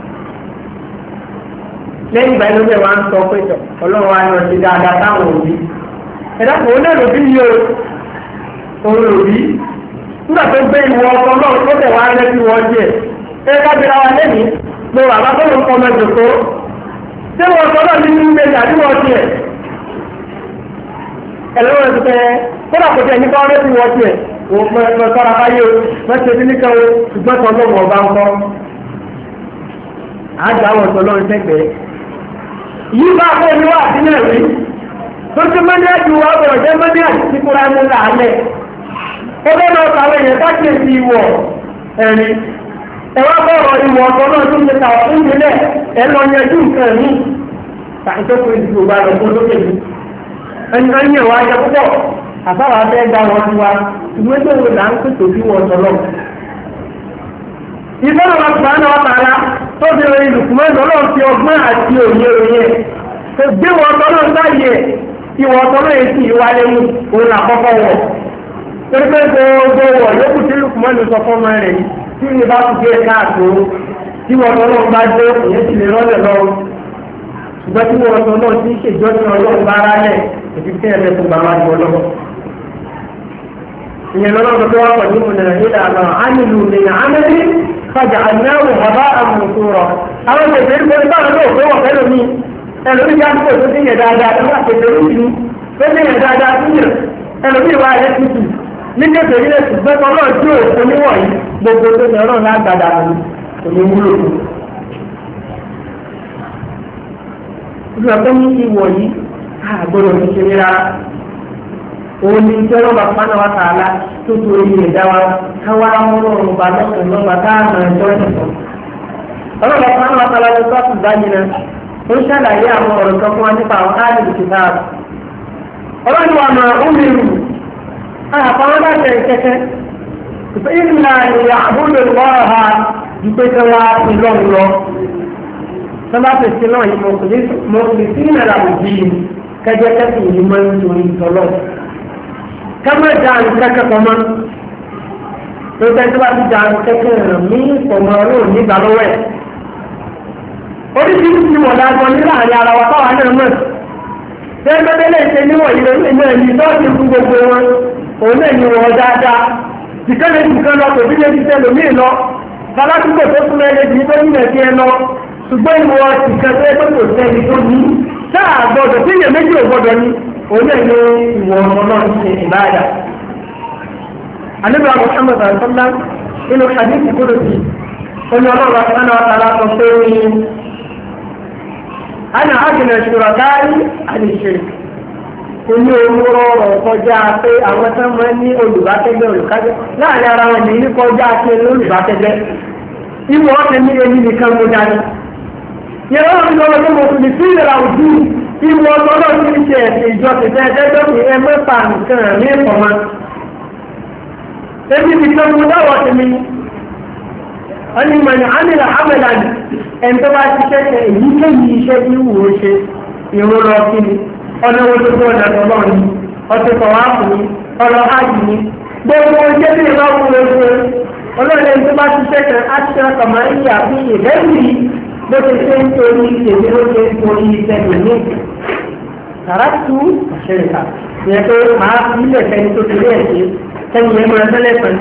lẹ́yìn ìgbà inú bẹ́ẹ̀ wá ń sọ pé ọlọ́run wa ni wọ́n ti dáadáa táwọn òbí ẹ̀dá kò ó náà lòbí yìí o òun lòbí nígbà tó gbé ìwọ ọkọ náà tó tẹ̀ wá lẹ́sí wọ́n díẹ̀ ẹ kábíra wa lẹ́yìn mo wà bá bọ́ọ̀lù kọ́ mẹ́jọ tó ṣé wọ́n sọ náà nínú ilé ìyàdí wọ́n díẹ̀ ẹlẹ́wọ̀n ti tẹ́ kódà kò tẹ̀ nípa ọ̀rẹ́ tí wọ́n tiẹ̀ wọ́n mọ sọ́ra báyé o mẹ́tẹ̀ẹ́ sí nìkan o ṣùgbọ́n tó lọ́wọ́ ọba ń kọ́ àgbà àwọn ọ̀tọ̀ lọ́run sẹ́gbẹ̀ẹ́ yìí bá fẹ́ ní wà sí náà rí tó ti mọ́níà ju wa bọ̀rọ̀ jẹ́ mọ́níà tí kúra mú làálẹ̀ ó bẹ́ẹ̀ náà kàwé yẹn káàkiri ti ìwọ̀ ẹ̀rí ẹ̀wá bọ̀rọ̀ ìwọ̀ ọ̀tọ̀ náà tó ń ṣe kàwé fún ìdílé ẹ̀ lọ yẹjú nǹkan mí tàbí tó kó ìdìbò bá lọ fún lókè mi ẹni ẹni ẹ̀wà ajá púpọ̀ àfáwà fẹ́ gba wọn ti wa ìwé tó wò là ń pèsè bí wọn sọlọ. ìfọ́nà wa gbà náà tààrà tó fi rìn ìlùkùmọ́ ìdọ́lọ́ fi ọgbọ́n àti òye òye tó gbé wọn sọlọ́ sáyé tí wọn sọlọ́ yẹn sì wá lẹ́yìn òun là kọ́kọ́ wọ̀. torí pé gbogbo wọ̀ yókù tí ìlùkùmọ́ ìlú sọ fún ọmọ rẹ̀ tí ìlú bá kú gé káàtó tí wọn sọlọ́ bá dé òye sì lè rọ́lẹ̀ lọ́wọ́ ṣùgbọ́n tí wọ́n sọ náà tí ìṣèjọ́sìn ọlọ́run bá rálẹ̀ ètí tí ẹ̀rẹ́ fún bàbá àjọ lọ́wọ́. ìyẹn lọ́nà tó wá pọ̀ ní ìmùnà ìlà àmà ánìlú nìyà ámẹ́rí fàjà àdáwò bàbá àmùsùn rọ̀. àwọn tètè ń bọ́lá báwọn náà fẹ́ wọ̀ fẹ́lẹ̀ mi ẹlòmí já púpọ̀ tó ti yẹ dáadáa tó wà tètè ń fi tó ti yẹ dáadáa tó yẹ ẹlòmí wà ẹ̀ tutù ní tètè ilẹ̀ ṣùgbọ́n náà tí ò oníwọ̀nyí gbogbo tó ti ọlọ́run lágbàdà òní wúlò ìgbà tó ní ìwọ̀ yìí àgbọ̀dọ̀ ní ṣe rárá òun ni tí ọlọ́ba pátá wa tààlà tó torí rẹ̀ dá wa káwá ọlọ́run ba lọ́sùn lọ́ba táàmù ẹ̀jọ́ ìsọ̀ ọlọ́ba pátá wa tààlà tó tọ́sùn dájú náà ó ń ṣàlàyé àwọn ọ̀rọ̀ kan fún wa nípa àwọn áàdì ìkìtà ọlọ́run wa máa ń lérù àpamọ́ bá tẹ̀ kẹ́kẹ́ ìlà ìyà àbúrò lọ́rọ̀ ha dùpẹ́ kẹwàá ìlọ́run lọ sọlá fèsì náà yìí mọ̀kùnrin sí ìrìnàlà òjì kẹjẹ kẹsì yìí máa ń torí ìtọ́lọ́ kẹ́mẹ́ dá nkẹ́kẹ́ pọ̀mọ́ tó bẹ́ẹ̀ tó bá ti dá nkẹ́kẹ́ rẹ̀ mí pọ̀mọ́ ọ̀rọ̀ nígbà lọ́wọ́ ẹ̀ oríṣiríṣi wọ̀dà gan ní láàrin ara wa táwa náà mọ̀ tẹ́gbẹ́tẹ́ lè ṣe níwọ̀n yìí lórí ẹ̀mí ẹ̀mí tọ́ọ̀tì fún gbogbo wọn òun náà ní wọn dáadáa tìkẹ́lẹ́ tìkẹ́ lọ kò bí lè ti tẹ́lò míì lọ kálátúgbò tó fún ẹlẹ́jì tó nílẹ̀ sí ẹ lọ ṣùgbọ́n ìwọ tìkẹ́ tó yẹ kó kò sẹ́ni tó ní sáà gbọdọ̀ tí ìyẹn méjì ò gbọdọ̀ ní òun náà ní ìwọ ọmọ náà ń ṣe ìbáàdà. àníbà Muhammad àtọ́lá nínú hadith kudusi قل الله سبحانه وتعالى تصيري أنا أغنى شركائي عن الشرك كل أمور kọjá pé àwọn tó máa ń ní olùbátẹ́gbẹ́ olùkájọ́ láàrin ara wọn ní kọjá pé olùbátẹ́gbẹ́ ìwọ ọ̀sẹ̀ ní ẹni nìkan mú dání. yẹ́rọ mi lọ́wọ́ tó mọ̀ fún mi sí ìlera òjú ìwọ ọ̀sọ́lọ́ tí ń ṣe ẹ̀sìn ìjọsìn tẹ́tẹ́gbẹ́ mi ẹ mẹ́fà nǹkan ní ìfọ̀mọ́. ebi nìkan mú dáwọ̀ sí mi wọ́n ní mọ̀ ní amílà amílà ní ẹni tó bá ti ṣẹ́ṣẹ́ èyíkéyìí iṣẹ́ tí wù ó ṣe ìrún lọ sí ni ọ̀nà wo tó tó ọ̀nà tọ́lọ́ ni ọtí kọ̀wá fún mi ọ̀nà ájì ni gbogbo iṣẹ́ tí ìbá wù ó ṣe ọlọ́run ẹni tó bá ti ṣẹ́ṣẹ́ aṣọ kàmá ìyá bí ìrẹ́lì bó ṣe ṣe ń torí èmi ló ṣe ń torí iṣẹ́ mi ní kàràtú àṣẹríkà ìyẹn pé màá fi ilẹ̀ fẹ́ni tó ti rí ẹ̀ṣẹ́ sẹ́yìn yẹn mọ̀ ẹ́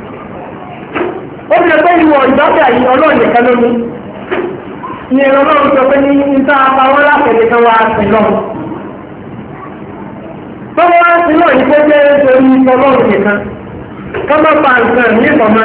ó fi ẹgbẹ́ ìwọ̀ ìgbàgbà yìí ọlọ́run nìkan ló ní ní ẹ̀rọ náà sọ pé ní níta apáwọ́ láfẹ̀lẹ́ kan wá sí lọ. tọ́wọ́ wá sí náà yìí kó jẹ́ nítorí ọlọ́run nìkan ká má pa nǹkan ní ìfọ̀mọ́.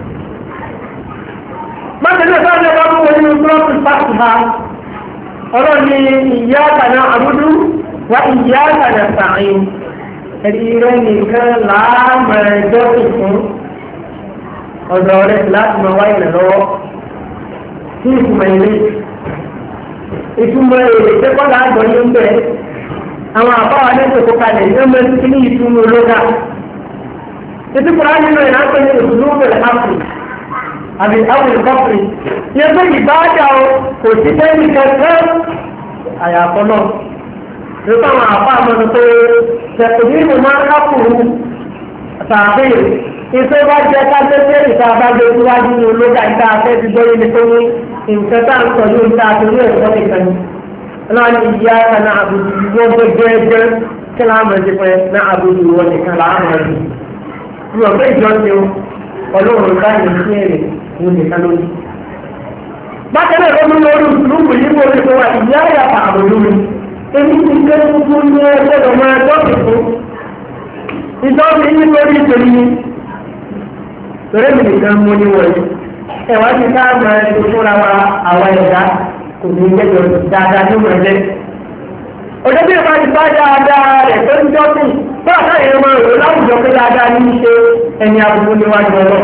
bákan náà sáà ní ọba tó wọ nínú trọ́pù pàṣẹ ha ọlọ́run ní ìyá àtàná àbúdú wá ìyá àtàná sàáyìn ẹ̀rí rẹ̀ nìkan láàmú ẹjọ́ ìfún ọ̀dọ̀ rẹ̀ láti máa wáyé lọ́wọ́ tí ìtumọ̀ ilé ìtumọ̀ èrè tẹ́kọ̀ọ́ láàgbọ̀ yóò ń bẹ̀ àwọn àbáwá lẹ́sẹ̀ kó kalẹ̀ yóò mẹ́rin sí ní ìtumọ̀ ológa títí kúrò nínú ìlànà pé ní òṣèlú bẹ̀rẹ̀ ápù àbí ápù ìkọ́pì yẹ pé ìbáàdà o kò sí tẹ́lẹ̀ kẹsẹ́ àyàfọ́ náà nípa àwọn àpá àmọ́nù pé ṣẹ̀kùnrin mo máa ń kápùrú tàbí ìfẹ́ bá jẹ́ kájẹ́jẹ́ ìta àbájọ síwájú ní ológa ìta afẹ́ ti gbọ́ yìí tó ní nǹkan tá à ń sọ yóò ta àtúrú ẹ̀kọ́ nìkan ni ọlọ́run ìyá ẹ̀ka náà àbùdù ìwọ́n gbẹgbẹ́gbẹ́ kí láàmú ẹ̀jẹ̀ pẹ́ náà àbùdù ìwọ́n nìkan láàmú ẹ̀jẹ̀ mi ò fẹ́ ìjọ ti o ọlọ́run báyìí sí èrè ìwọ́n nìkan lónìí. bákan náà lọ́dún lórí ìlúùmù yìí mo lè fọwọ́ ìyá ẹ̀ka àbùdù mi èmi ti gbé tuntun ní ẹgbẹ́ ọmọ ẹjọ́ tuntun ìjọba yìí lórí ìtòlí lórí mi nìkan mo ní wọ̀nyí ẹ̀wá ti ká máa ń fúnra wa àwọn ẹ̀dá kò ní gbẹ́jọ dáadáa ní ọmọ ẹ̀jẹ̀. òjò bí ìfà ti bá dáadáa rẹ̀ tó ń jọ́sìn tó àtàyè máa rò láwùjọ pé dáadáa ní í ṣe ẹni aburú níwájú ọlọ́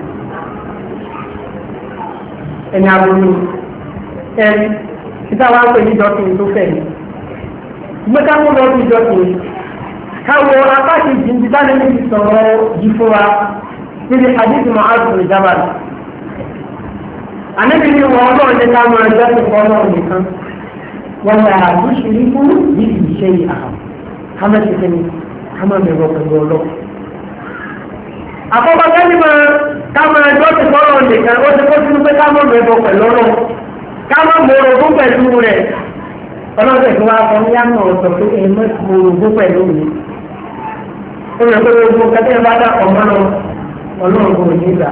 ẹni aburú ẹni títà wá ń pè ní jọ́sìn tó fẹ̀ ní. gbé ká mú lọ sí jọ́sìn káwọ apá kejì ń bíbá lẹ́nu ti sọ̀rọ̀ yìí fún wa níbi àdìsí mọ́ àdùn ìjábà rẹ̀. àníbi ni wọ́n ọlọ́run ní ká máa jọ́sìn fún ọlọ́run nìkan wọ́n yà á tó ṣe nípò yìí ìṣe àhàn kámẹ́ ti kẹ́ni kámẹ́ mi rọ pẹ̀lú ọlọ́. àkọ́kọ́ kẹ́ni máa ká máa jọ́sìn fún ọlọ́run nìkan ó ti kó sínú pé ká máa mi rọ pẹ̀lú ọlọ́ ká máa mọ orogún pẹ̀lú rẹ̀ ọlọ́run tó wá fọ́ yá náà sọ pé ẹ mọ́ orogún pẹ̀lú mi. ó yẹ kó orogún kẹ́tẹ́ bá dà ọmọ náà ọlọ́run kò ní ìgbà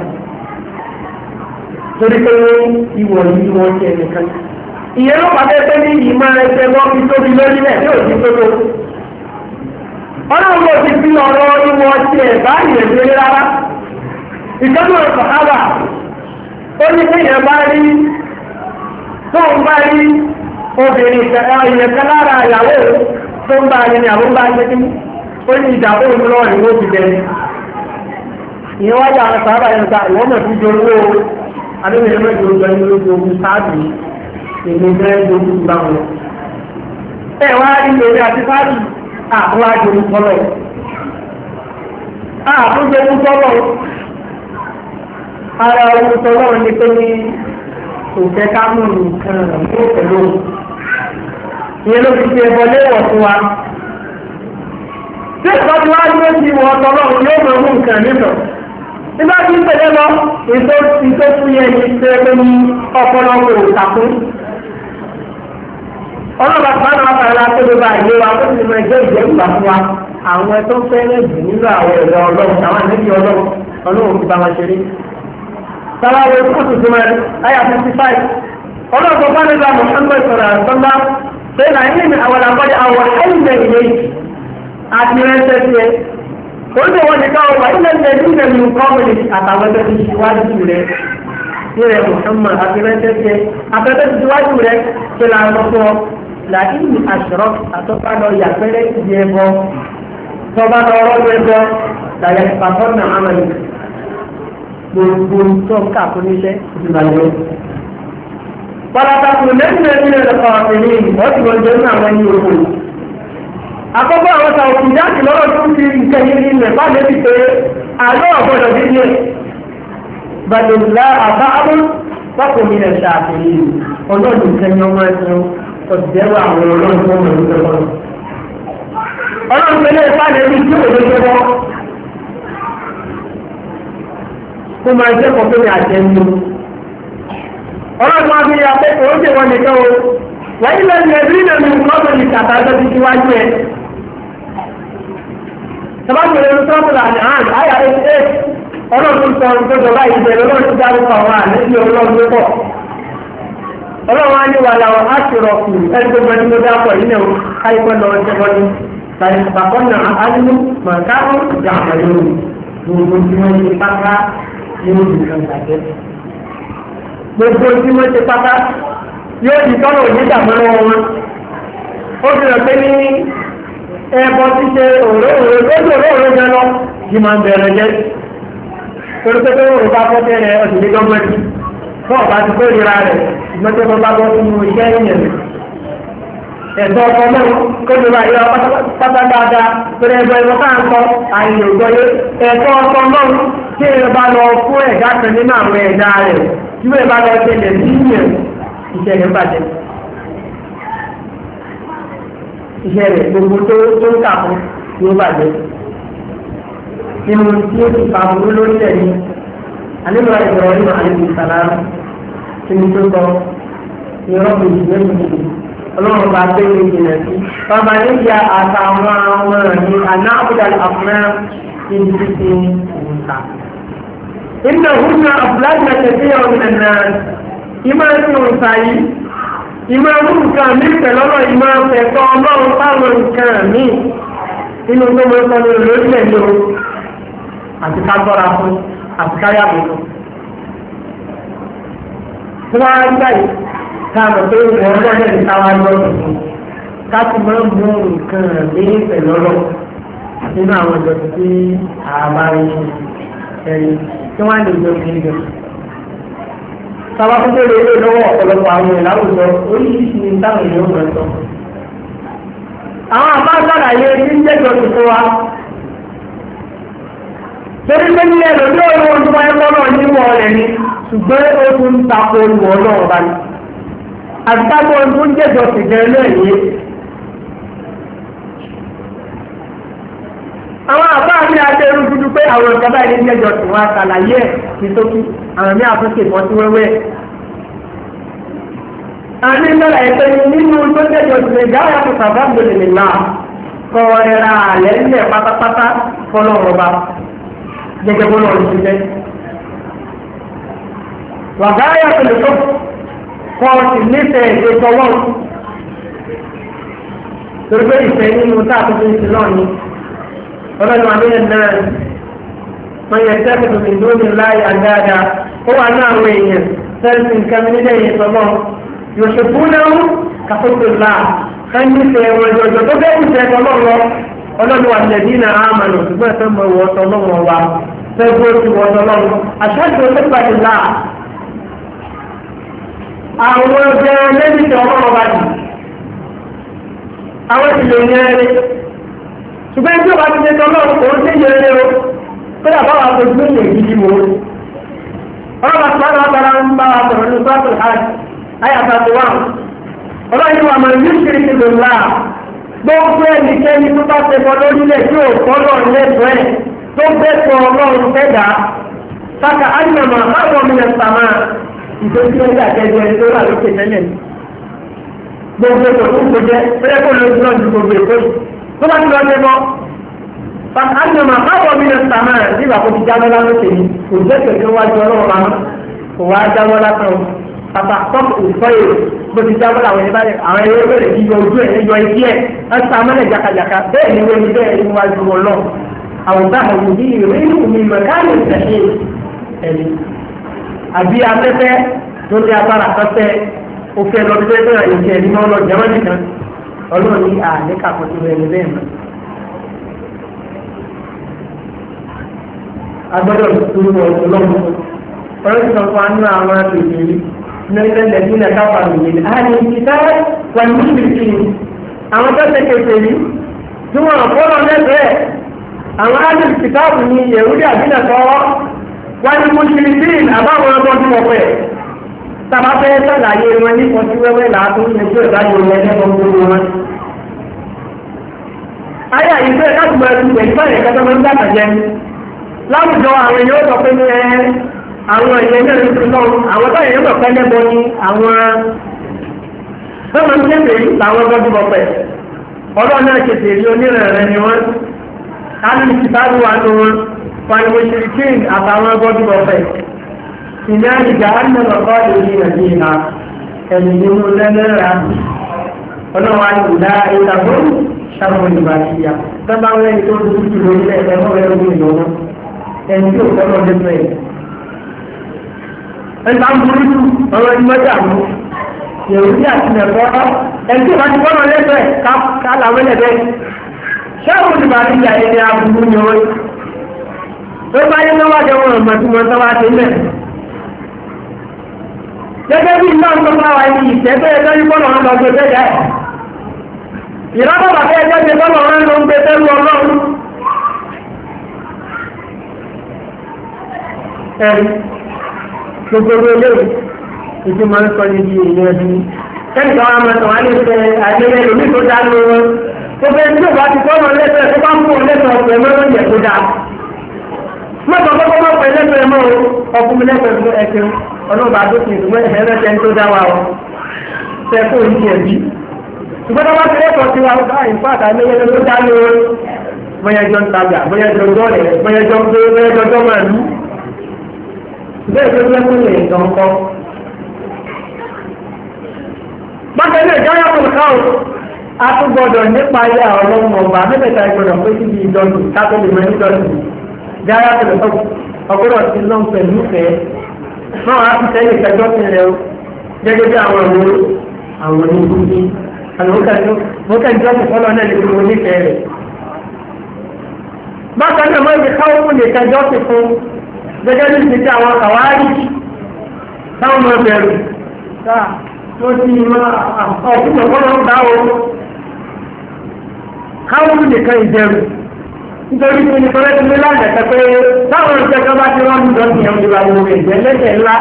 torí pé ìwọ̀ yìí wọ́n ṣe ẹnìkan. ìyẹn ló pàdé pé ní ìmọ̀ ẹsẹ̀ wọ́n fi tóbi lórílẹ̀ tí ò sí tótó. ọlọ́run kò ti fi ọ̀rọ̀ ìwọ̀ ti ẹ̀ báyìí ẹ̀dẹ́ rárá. ìtọ́jú ọ̀sán ábà ó ní pé ìyẹn bá rí tó ń bá rí obìnrin ìyẹn kan lára ìyàwó tó ń bá rí ni àwọn bá ṣe kí ó ní ìdàbò ìmúlọ́wọ́ ìwọ́ ti bẹ̀rẹ̀. ìyẹn wájú àwọn sábà yẹn ta ìwọ́n mọ̀ sí jolówó adéwìn ẹ̀rọ ìjọba ẹni lójú ogun sáàbì èmi bẹ́ẹ̀ lójú bá wọn. ẹ wá rí lórí àti sáàbì àbúrò àjòyí tọ́lọ̀ àbúrò ogun tọ́lọ̀ ara ogun tọ́lọ̀ ni pé ní òfẹ́ ká mú nǹkan tó pẹ̀lú ìyẹn ló fi ṣe ẹbọ léwọ̀ fún wa. tí ìgbà tí wàá dúró sí ìwọ tọ́lọ̀ yóò mọ̀ mú nǹkan nínú. nígbà tí ń tẹ̀lé lọ ètò ìtò fún yẹn ní ṣe pé ní ọ̀pọ̀lọpọ̀ òkàkún. ọlọ́ba tí wọ́n náà fara tó ló bá ìlú wa ó sì mọ ẹjọ́ ìjẹ́ ìgbà fún wa àwọn ẹ̀tọ́ fẹ́rẹ̀ jù nínú àwọn ẹ̀rọ ọlọ́run àwọn àmẹ́bí ọlọ́run ọlọ́run ti bá wọn ṣeré. sábàwọ̀ ikú tuntun mẹ́rin láyà fifty five ọlọ́run tó bá nígbà Muhammad sọ̀rọ̀ àtọ́lá pé láyé ní àwọn àkọ́dé àwọn ẹ̀yìn ilé àti rẹ́ńtẹ́ sí ẹ oúnjẹ wọn ni káwọn wà ilẹ̀ ilẹ̀ ní ilẹ̀ ìlú kọ́mìnì àtàwọn ẹgbẹ́ ti ṣíwájú rẹ̀ ní rẹ̀ Muhammad àti rẹ́ńtẹ́ sí ẹ àtẹ́tẹ́ ti ṣíwájú rẹ̀ ṣe là ń lọ fún ọ làdí ní àṣọrọ àtọ́fà lọ yàgbẹ́rẹ́ ìdí ẹbọ tọ́ba lọ ọrọ́ ẹbọ làyà ìpàtọ́ nà ámàlì gbogbo tó ń kà fún iṣẹ́ ìdìbàjẹ́. pàtàkì lẹ́yìn ẹ̀mí ẹ̀lẹ́kọ̀ ọ̀sìn ọ̀sìn ọjọ́ ní àwọn ẹni òkú. àkọ́kọ́ àwọn sàwọ̀kì jáde lọ́rọ̀ tó ń fi ìkẹyìn ní ilẹ̀ bá lébi pé àlọ́ ọ̀gbọ́dọ̀ dídí ẹ̀. bàdùnlá àbá ábú fọ́kùnrin rẹ̀ ṣàfihàn ọlọ́dún kẹyìn ọmọ ẹ̀sìn ọ̀dẹ́wà àwọn ọlọ́dún tó mọ̀ ní ọlọ́dún. ọlọ́dún pẹ̀lẹ́ ìfàlẹ́ ibi tí òun ló jẹ́ kó máa jẹ́ kọ̀ọ̀kan ní àjẹmú. ọlọ́run máa fi yàtọ̀ oúnjẹ wọn nìkan o wọ́n ilẹ̀ ní ẹbí náà ní nǹkan tó ní kàtà tó ti wájú ẹ̀. sábàbí ìrẹ̀lú sọ́kùnrin àti àhàn àyà eight eight ọlọ́run sọ tó jọba ìbẹ̀rẹ̀ ọlọ́run ti dárúkọ àwọn àlejò ọlọ́run tó pọ̀. ọlọ́run á ní wà láwọn aṣèrọ̀ kù ẹni tó gbẹ́ni tó dápọ̀ yìí náà káyipẹ́ lọ jẹ́ wọ́n ní tàyẹ̀fàkọ́nà alínú màkàrún ìjà àmàlẹ́ gbogbo tí wọ́n ti pátá yóò di kan tàbí gbogbo tí wọ́n ti pátá yóò di tọ́lọ̀ onídàmọ́ lọ́wọ́ wọn. ó fi hàn pé ní ẹbọ ti ṣe òró òró lójú òró òró jẹ lọ kí máa ń bẹ̀rẹ̀ jẹ́ torí pé pé òró bá fọ́ tẹ́lẹ̀ ọ̀sìn ní gọ́ọ̀mẹ́ntì fún ọ̀bá ti kó ìlera rẹ̀ ìgbọ́n tó bá bọ́ sínú iṣẹ́ ìyẹn ẹ̀tọ́ ọkọ náà kó lè máa yọ pátá dáadáa torí ẹgbẹ́ ẹgbẹ́ ká ń kọ àyè ògbọ́yé ẹ̀tọ́ ọkọ náà tí ẹ bá lọ fún ẹ̀dá kan nínú àwọn ẹ̀dá rẹ̀ tí wọ́n bá lọ ṣẹlẹ̀ sí ìyẹn ìṣẹ̀lẹ̀ bàjẹ́. iṣẹ́ rẹ̀ gbogbo tó tó ń kà fún yóò bàjẹ́ nínú tí ó ti fa burú lórílẹ̀ ní alẹ́bàá ìbẹ̀rẹ̀ nínú àlejò ìsàlámù tí mo tó sọ ní rọ́bì ìgbẹ́ mi ọlọ́run bá gbé mi jìnà sí bàbá níbi àtàwọn ọmọ ní àná àbúdá àfúnná ní ibi tí ń ta. إن هن أفلاد كثيرا من الناس إما ينسى إما مكامل فلما إما فيقع الله تعالى كامل إنه ما يقول لله له أتكبر أخو أتكيا بكم سواء كاي كان تقول والله أن تعالى كاتما مون كامل فلما إما وجدتي أباري tí wọ́n á lè gbé omi níbẹ̀. sábà fún bẹ́ẹ̀ lè lọ́wọ́ ọ̀pọ̀lọpọ̀ àwọn èèyàn láwùjọ oríṣiríṣi ní táwọn èèyàn mọ̀ ẹ́tọ́. àwọn àbá sàlàyé tí ń jẹ́jọ́ ti fún wa. torí pé ní ẹ̀rọ ní ọ̀rọ̀ ohun tó wáyé kọ́nà níwọ̀ rẹ̀ ni ṣùgbọ́n ó tún ń tako olùwọ̀ ọlọ́run bá ní. àti káko ohun tó ń jẹ́jọ́ ti jẹ́ lẹ́yìn àwọn àbá mi àti ẹrú dúdú pé àwọn ìjọba ilé jẹjọ tí wọn àtàlàyé ẹ ní tókí àwọn mi àtúnṣe ìfọ́n sí wẹ́wẹ́. àmì ìjọba ẹ̀pẹ́ nínú tó jẹjọ tí lè dáhùn àti bàbá gbèlè nìlá kọ ẹ̀ra àlẹ́ ńlẹ̀ pátápátá fọlọ́run ọba gẹ́gẹ́ bó lọ́ọ́ ti jẹ́. wàgáyà pẹ̀lú tó kọ́ sí nífẹ̀ẹ́ ètò ọwọ́ torí pé ìfẹ́ nínú táàtúnṣe ti náà ni. ولن من الناس من يتخذ من دون الله أندادا هو ناوي سلف كمن إليه الله يحبونه كحب الله خني في وجوده تبعي في الله ولن الذين آمنوا ثم ثم وصلوا الله فجوت وصلوا أشهد حبة الله àwọn ọjọ́ lẹ́bí tí ọmọ ọba jù àwọn ìlú ní ṣùgbọ́n tí ó bá ti ṣe tọ́lọ́ òun tí yẹ lé o pé àbáwá fojú ní èyí yìí mò ń. ọ̀rọ̀ bá sọ́dọ̀ ọ̀tara ń bá wa sọ̀rọ̀ ní sọ́ọ̀tù hajj ayàtà tó wà. ọlọ́yin wa máa ń yí kiri ti lòlá gbogbo ẹnikẹ́ni tó bá ṣe bọ́ lórílẹ̀ tí ò kọ́lọ̀ lẹ́tọ̀ọ́ ẹ̀ tó bẹ́tọ̀ ọlọ́run fẹ́dà sáka ánìyàmọ̀ báwọn mi lè sàmà ìdójú ẹgbẹ́ àjẹjẹ tó wà lókè tẹ́lẹ̀ gbogbo ètò tó ń kojẹ́ fẹ́rẹ́ kó lójú náà ju gbogbo ètò yìí tó bá ti lọ sí mọ́ fàkànnàmà káwọ̀ mi lè sàmà nígbà kó ti jábọ́ lálókè ní kò jẹ́ kẹ̀kẹ́ wájú ọlọ́run máa kò wá jábọ́ látọ̀ pàpà tọ́pù òfò èrò bó ti jábọ́ làwọn ẹni báyìí àwọn ẹni bẹ̀rẹ̀ yíyọ ojú ẹ̀ yọ etí ẹ̀ ẹ̀ sàmẹ́lẹ̀ jàkàjàkà bẹ́ẹ̀ ni wọ́n ní bẹ́ẹ̀ ni wájú ọlọ́ àwùjọ àwọn òbí ìrìn mi mẹ̀káàlì ìtẹ̀sí ẹ̀mí àbí afẹ́fẹ́ tó ti agbára afẹ́fẹ́ òfin ẹ̀ lọ́dún tó yẹ kí ẹ̀mí máa lọ jẹ́wọ́ nìkan ọlọ́run ní àlékà kan tó rẹ̀ bẹ́ẹ̀ mọ́. agbọ́dọ̀ tuntun wọ ọlọ́run ọlọ́run sọ fún wa nínú àwọn àgbègbè yìí nílẹ̀ lẹ́bí náà káfà nìyẹn àní ìta wà ní ìbìkì àwọn tó ṣe kéṣe yìí tí wọ́n fọ́nà lẹ́sẹ̀ẹ́ àwọn àgbègbè káàbù ní yẹ̀wúdí àbínà tọ́wọ́ wà ní mùsùlùmí àbáwọn ọmọdún ọ̀pẹ̀ tàbá fẹ́ sàlàyé wọn ní ọtí wẹ́wẹ́ làátún ẹjọ́ ìdájọ́ wọn ẹlẹ́gbọ̀n gbogbo wọn. ayé àyíṣẹ́ káàkiri ẹ̀sùn pẹ̀lú báyìí kẹta máa ń dàgbà jẹ láwùjọ àwọn èèyàn sọ pé ní ẹ àwọn èèyàn náà ń fi lọ àwọn táyà yẹn mọ̀ pẹ́lẹ́ bọ ní àwọn fẹ́ràn tẹ́lẹ̀ làwọn gbọ́dọ̀ bọ̀ pẹ̀ ọlọ́run náà ṣe tèrí onírẹ̀rẹ̀ ni wọ́n káàdì ìsìtáàbù wà ní wọn fanimọ̀ṣirikín àtàwọn gbọ́dọ̀ bọ̀ pẹ̀ ìní àyíká ánàlọ́kọ́ lórí nàìjíríà ẹni nínú lẹ́lẹ́ra ọlọ́wà ìlà ìtàgbó ṣàwọn ìbàṣíyà tọ́bá wẹ́ni tó dúdú jù lórí ẹ̀ẹ́dẹ́gbọ́ ẹ̀rọ ìlọ́wọ́ ẹni tí ó kọ́lọ́ lẹ́nu ẹ̀ ẹni bá ń burú jù ọ̀rọ̀ ẹni mọ́jà mú yẹ̀wùdí àti nẹ̀kọ́ ẹni tí ó bá ti kọ́lọ́ lẹ́nu ẹ̀ kálàwẹ́lẹ̀ bẹ́ẹ̀ ṣàwọn ìbàṣíyà ẹni aburú ni wọ́n tó bá yẹ lọ́wọ́ jẹ́ wọn ọ̀mọ̀ tí wọ́n tọ́wọ́ ti mẹ́ gẹ́gẹ́ bí iná tó bá wà ní ìṣẹ́ tó ẹjọ́ ní bọ́ọ̀lù ọ̀rọ̀ ọ̀gbẹ́ tẹ́lẹ̀ ẹ̀ ìrọ́bọ̀ bàbá ẹjọ́ ní bọ́ọ̀lù ọ̀rọ̀ ló ń gbé tẹ́lú ọlọ́run ẹ̀rí gbogbo eléyìí ìdí máa ń sọ ní bí ìlú ẹbí kẹ́nìkan wá máa tàn wá ní ìfẹ́ àdéhùn ẹlòmíì tó dá lóru gbogbo ẹni tí ò bá ti kọ́ ọ̀nà lẹ́sẹ̀ tó bá ń fún ọ lẹ́sẹ̀ ọ̀pẹ̀ mọ́ yẹ kó dáa mọ́tò kọ́kọ́ mọ́ pẹ̀ lẹ́sẹ̀ mọ́ ọkùnrin lẹ́sẹ̀ fún ẹ̀kẹ́ ọlọ́ba tó ti ìdúmọ̀ ẹ̀rẹ́sẹ̀ tó dá wa ọ fẹ́ kó ìdí ẹ̀bí ṣùgbọ́n tó bá ti lẹ́sọ̀ sí wa báyìí pàtà lẹ́yẹ ló dá lé bóyájọ́ ń tajà bóyájọ́ dọ́ọ̀lẹ̀ bóyájọ́ gbé bóyájọ́ dọ́mọ̀ ìlú bẹ́ẹ̀ tó fẹ́ kó lè nǹkan kọ́. bákan náà jáyà kò káwọ́ a tún gbọ́dọ̀ nípa ayé ọlọ́run ọba mẹ́tẹ̀ẹ̀ta ìgbọ́dọ̀ pé síbi ìdọ́dún kátó lè mọ ìdọ́dún jáyà kò lè tọ́kù ọgbọ́dọ̀ ti lọ́n pẹ̀lú fẹ́ náà á ti tẹ́lẹ̀ kẹjọ́ sí rẹ̀ gẹ́gẹ́ bí àwọn ọ̀rọ̀ àwọn onígbùgbé àwọn mọ́kànjọ́ ti fọ́lọ́ náà lè fi onífẹ́ rẹ̀. bákan náà mọ́ ibi káwọ́ fún lè kẹjọ́ sí fún gẹ́gẹ́ bí ti ti àwọn kàwárí táwọn ọmọ bẹ̀rù tó ti mọ ọ̀fún ọ̀pọ̀lọ́ ń bá o káwọ́ fún lè kẹ́ ìbẹ̀rù nítorí pé ní kọ́lẹ́ ti ní láti ẹ̀kẹ́ pé táwọn ìjọba bá ti rán ní ìjọba ìyẹn ìjọba ìwòrán ìjẹ́ lẹ́sẹ̀ ńlá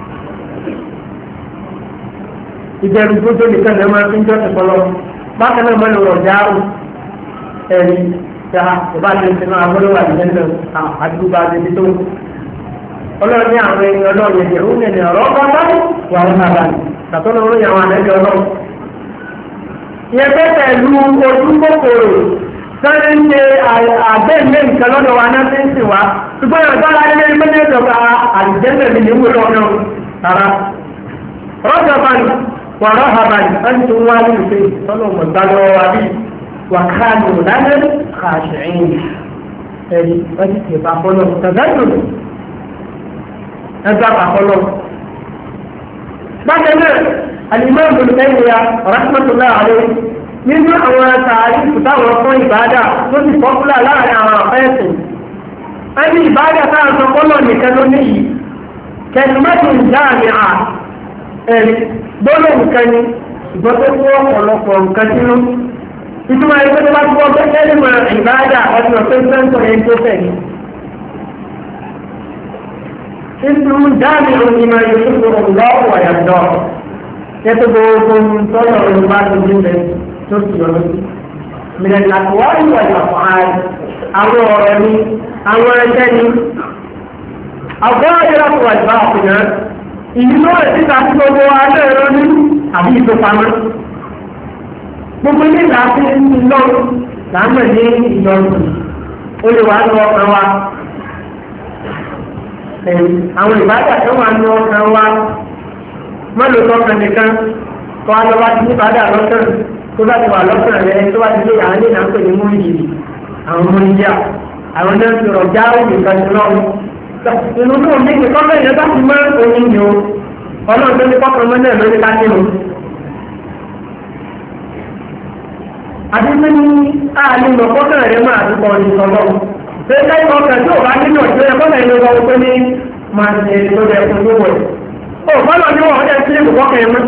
ìbẹ̀rù tó tó nìkan lè máa fi ń jọ́sìn fọlọ́ bákan náà mọ́lẹ̀ rọ̀ jáàrú ẹ̀rí ta ìbá ti ń sinú agbọ́dọ̀ wà nílẹ̀ náà àdúgbò bá ti di tó ọlọ́run ní àwọn ẹni ọlọ́run ẹ̀jẹ̀ ó nẹ̀nẹ̀ ọ̀rọ̀ bàbá wà wọn bàbá ní tàtọ́ lọ́run ní àwọn àlejò ọlọ́run. ìyẹn pé pẹ̀lú ojú kòkòrò sáré ń ṣe àgbẹ̀mẹ̀ nǹkan lọ́dọ̀ wa náà ti ń sìn wá ṣùgbọ́n ìrọ̀tọ́lá ilé méjèèjì ọ̀gá àdìjẹ́mẹ̀ ní wúlò náà rárá. rọ́jọ̀bá ni wàrà habani ẹni tó wá ní ìfẹ́ sọ́nà mọ̀tálọ́ wa bí wà káàdì lánàá kàṣẹ̀yìn ẹni wọ́n ti tẹ̀ bá fọlọ́ tẹ̀sán ẹgbẹ́ àpapọ̀lọ́. bákan náà alimọ́ ìbùdókẹ́yìn ya rahmatullahi alayhi nínú àwọn tààrí ìtàwọn fún ìbádà tó ti pọ́pùlà láàrin àwọn àfẹ́sìn ẹni ìbádà táà sọ pọ́lọ̀ nìkan ló ní yìí kẹlùmẹ́tò jáàmìà ẹ̀rí gbọ́lọ̀ nǹkan ni ìgbọ́ tó kó ọ̀pọ̀lọpọ̀ nǹkan sínú ìtumọ̀ ẹgbẹ́ tó bá tó wọ́n fẹ́ kẹ́lùmọ̀ ìbádà ọdún ọ̀pẹ́ sẹ́ńtọ̀ yẹn tó fẹ́ ni اسم جامع لما يحبه الله ويرضاه يتبعكم طلع بعض الجنة تصبر من الأقوال والأفعال أو رمي أو رجل الظاهرة والباطنة إنه يتبعكم على رمي حديث فمن gbogbo ilé ìlàsí ìlọrun làánà ní ìlọrun olùwà ní ọkàn wa àwọn ìbádà tó wà ní ọkàn wa mọ́lò tọ́kàn nìkan kọ́ wa lọ́wọ́ ti ní ìbádà lọ́kàn tó bá ti wà lọ́kàn rẹ̀ tó bá ti lé àwọn ilé ìnáwó ní mú yìí àwọn ọmọ ìyá àwọn náà ti rọ̀ já òbí kan sí lọ́wọ́ inú tó ń dínkì kọ́kàn yẹn bá ti mọ́ oyin ni o ọlọ́run tó ní kọ́kàn mọ́ náà lórí ká nínú. àti pé ní àlè lọ kọ́kàn rẹ̀ máa ti kọ́ ọdún sọ́lọ́ pé lẹ́yìn ọkàn tí ò bá nínú ọ̀dọ́ ẹ̀ kọ́kàn yẹn lọ́wọ́ pé ní máa ṣe ètò ẹ̀ fún tó wọ̀ ẹ̀ ó fọ́lọ́ ní wọ́n ọ̀dẹ́ sílé kò kọ́kàn yẹn mọ́.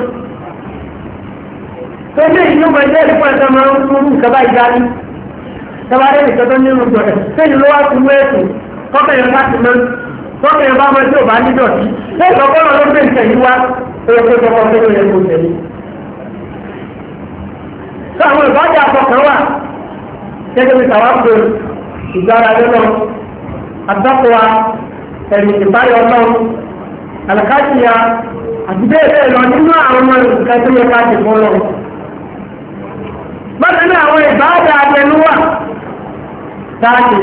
tó ní ìlú máa jẹ́ ìfún ẹ̀sẹ̀ máa ń fún nǹkan báyìí dání sábàárẹ̀ nìkan tó nínú ọ̀dọ́ ẹ̀ sẹ́yìn ló wá fún ẹ̀sùn kọ́kàn yẹn láti mọ́ kọ́kàn yẹn bá mọ́ tí ò bá ní dọ̀tí lẹ́yìn ọgọ́rùn-ún ló gbé nǹkan yìí wá ó yẹ kó tọkọ tó yẹ kó tẹ̀lé. sáwọn ìbájà àkọkàn wà gẹ́gẹ́ bí tàwa pé ìgbára lọ́nà àtọ́kùwa ẹ̀rìn ìbáyọ̀ ọlọ́run àlàkáṣíya àti bẹ́ẹ̀ bẹ́ẹ̀ lọ nínú àwọn ọmọ ìrìnkà tó yẹ káàkiri fún lọ. bákan náà àwọn ìbáàdà abẹnúwà táàkì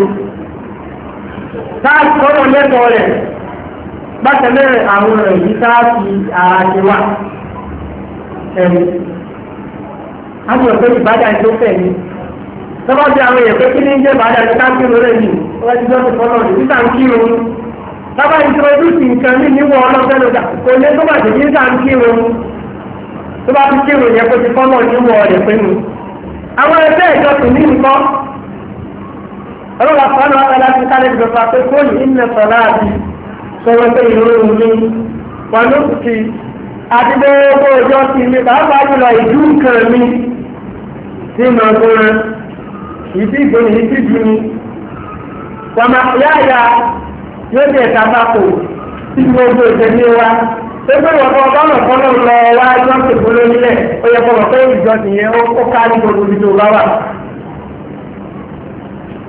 táàkì kọ́nà lẹ́tọ̀ọ́ rẹ̀ bákan náà àwọn èyí táàkì ààkì wà ẹ̀rìn. a ti rọ̀ pé ìbáàdà tó fẹ̀ ni tọ́bá bí àwọn èèyàn pé kí ní jẹ́ bàádà ní káàkiri rẹ̀ yìí wọ́n ti jọ́ ti fọ́nà rẹ̀ títà ń kírun tọ́bá ìtọ́júsì nǹkan ní níwọ̀ ọlọ́fẹ́ lọ́jà kò lé tó bá ti ní títà ń kírun tó bá ti kírun yẹ kó ti fọ́nà níwọ̀ rẹ̀ pé nu. àwọn ẹgbẹ́ ìjọ sì ní nǹkan ọlọ́wà fọ́nà ọ̀la ti kálẹ̀ ìjọba pé kóòlù ìnà sọ̀rọ̀ àti sọ̀rọ̀ pé ìrún mi wọn ló ti àti gbogbo ìjọ sí mi pàápàá jùlọ ìdú nǹkan mi sí màgbọ́n ìdí ìgbóni ìdí ìdúni wàmà yáyà yóò jẹ tabako tí gbogbo ìṣẹ̀lẹ̀ wa pépé wọn kọ bá wọn kọlọ lọ wá ẹjọ́ ìṣègbóló nílẹ̀ ó yẹ kọlọ pé ìjọ nìyẹn ó kárí gbogbo ibi tó bá wà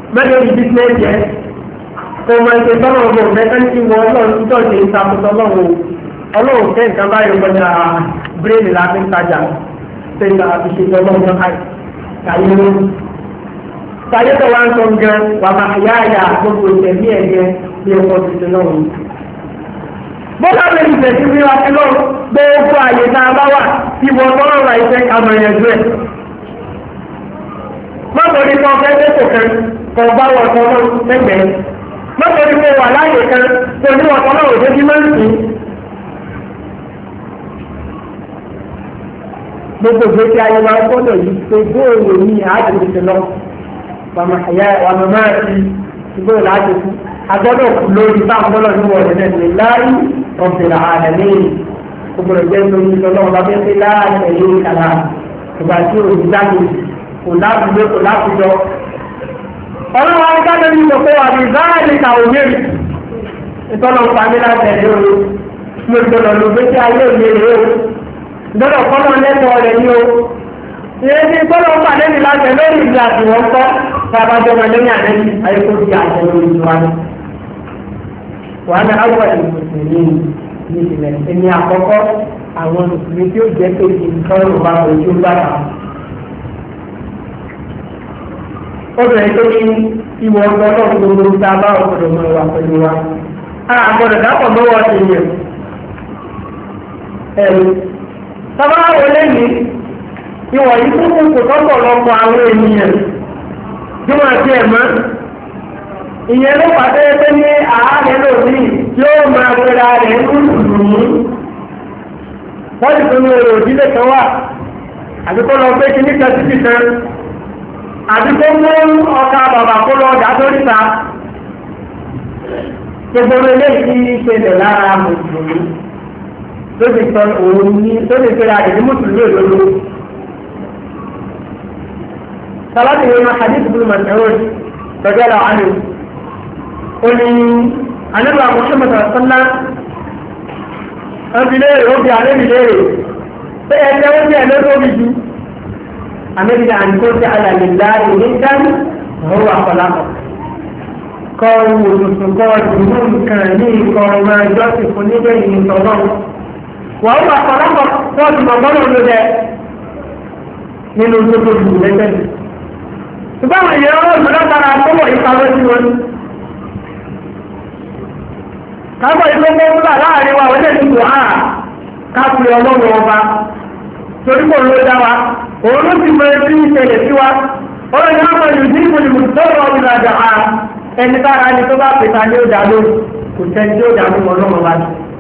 mẹ́jọ ní bísíǹsì ẹ̀ kò mọ ẹsẹ̀ tọ́lọ̀ ọ̀gbọ̀n mẹ́tẹ́ tí wọ́n ọlọ́run tó ṣe ìṣàkóso ọlọ́run ọlọ́run tẹ́ nǹkan báyìí gbọ́dọ̀ bírèèdì láti ń tajà ṣe ìgbà àti ṣe ọlọ́run náà káyé ló káyé tó wá ń sọ gan wà máa yá àyà gbogbo ìtẹ̀lé ẹ̀gẹ́ bí ẹ̀kọ́ ti ṣe lọ́run. bọ́lá mi ń tẹ̀sí bí wá sí lọ́run gbogbo àyè tá a bá wà tí wọ́n tọ́lọ̀ ra iṣẹ́ àmọ̀ yẹn jù ẹ̀. mọ́tò ní kọ́ fẹ́ dẹ́kọ̀ kan kọ́ bá wọ̀ tọ́lọ́ lẹ́gbẹ̀ẹ́ mọ́tò ní kọ́ wà láàyè kan tó ní wọ̀ tọ́lọ́ òjò bí máa ń sìn. gbogbo ìgbésí ayé wa gbọ́dọ̀ yìí pé bóòlù ní àádọ́gbèsè lọ wàmà máa ti ìgbóòlù láti fún agbọ́dọ̀ lórí táwọn gbọ́dọ̀ ní wọ̀nyí lẹ́sẹ̀ láàyè ọ̀sẹ̀ àdàlẹ́ gbogbo ìgbẹ́ lórí ìtọ́lọ́wọ́ bá fẹ́ láàyè ẹ̀yẹ kàlà ìgbà tí o ti dájú kò lábùdó kò lábùdó. ọlọ́wọ́ akáde ní ìgbòkó wà ní záàlì kàwé mẹ́rin ìtọ́lọ́wọ́ pàmílà tẹ̀lé o mo gbọ́dọ̀ lò gbé sí ayé òmìnira o gbọ́dọ̀ kọ́nà lẹ́tọ̀ọ́ rẹ̀ ní o ìyẹn ti gbọ́dọ̀ pàdé mi láti lórí ìgbà tí wọ́n kọ́ sábàjọ́ ọmọ lẹ́yìn àdéhùn ayékò ti àjẹ lórí ìjọba ní. wàá ní àwọn ìmùsùlùmí ní ìsìlẹ̀ ẹni àkọ́kọ́ àwọn mùsùlùmí tí ó jẹ́ pé nǹkan ló bá ojú bá ta. obìnrin tó ní ìwọ ọgbọ́n náà gbogbo ta bá ọ̀gbọ̀dọ̀ mọ̀ wà pẹ̀lú wa. a àgbọ̀dọ̀ dápọ̀ mọ́wọ́ ti yẹ ẹ̀rù sábà wọlé ní ìwọ̀ yìí tó kún kò tọ́pọ̀ lọ́pọ̀ àwọn ènìyàn tí wọ́n ti ẹ̀ mọ́ ìyẹn ló pàdé pé ní ààrẹ lòdì tí ó máa gbéra rẹ̀ ń lùlù wọ́n ti tún ní èrò ìdílé kan wà àdúgbò lọ pé kí ní kẹsìtì kan àdúgbò mú ọkà bàbà kó lọ ọjà tó níta gbogbo eléyìí ṣẹlẹ̀ lára mùsùlùmí tó ti sọ òun ní tó ti pèrè àdìní mùsùlùmí òdodo. Salati ní ma hadith bin Mas'ud radiyallahu anhu. Ó ní anábà Muhammad sallallahu alaihi wasallam ó bí àlébi léèrè pé ẹgbẹ́ ó bí ẹ̀ lórí omi jù. Àmẹ́bí ni àǹtó ti alàlélá ìní dání wọ́n wà pọ̀lápọ̀. Kọ́ ìwòsùn kọ́ ìdùnnú nǹkan ní ìkọ́ ọmọ ẹjọ́ sì fún níbẹ̀ ìyìn tọ́lọ́. Wọ́n wà pọ̀lápọ̀ tó ti mọ̀ bọ́lọ̀ ló dẹ nínú tó tó dùn lẹ́gbẹ̀ẹ́. Ṣùgbọ́n àwọn èèyàn ọ̀rọ̀ ìgbàlágbára tó wọ̀ ìpamọ́ sí wọn. Kábọ̀ ìgbógbó ńlá láàrin wa wọlé ní Bùhá kápẹ́ ọlọ́run ọba. Torí kò ló dá wa, òun ló ti mọ ẹbí ìṣẹ̀lẹ̀ sí wa. Ọ̀rọ̀ ìyá ọmọ ìlú ní ìmọ̀lẹ̀ mùsùlùmí ọ̀rọ̀ ìlàjà á. Ẹni tára ni tó bá pèta ní ó dá lórí, kò sẹ́ni tí ó dá lórí ọlọ́run ọba.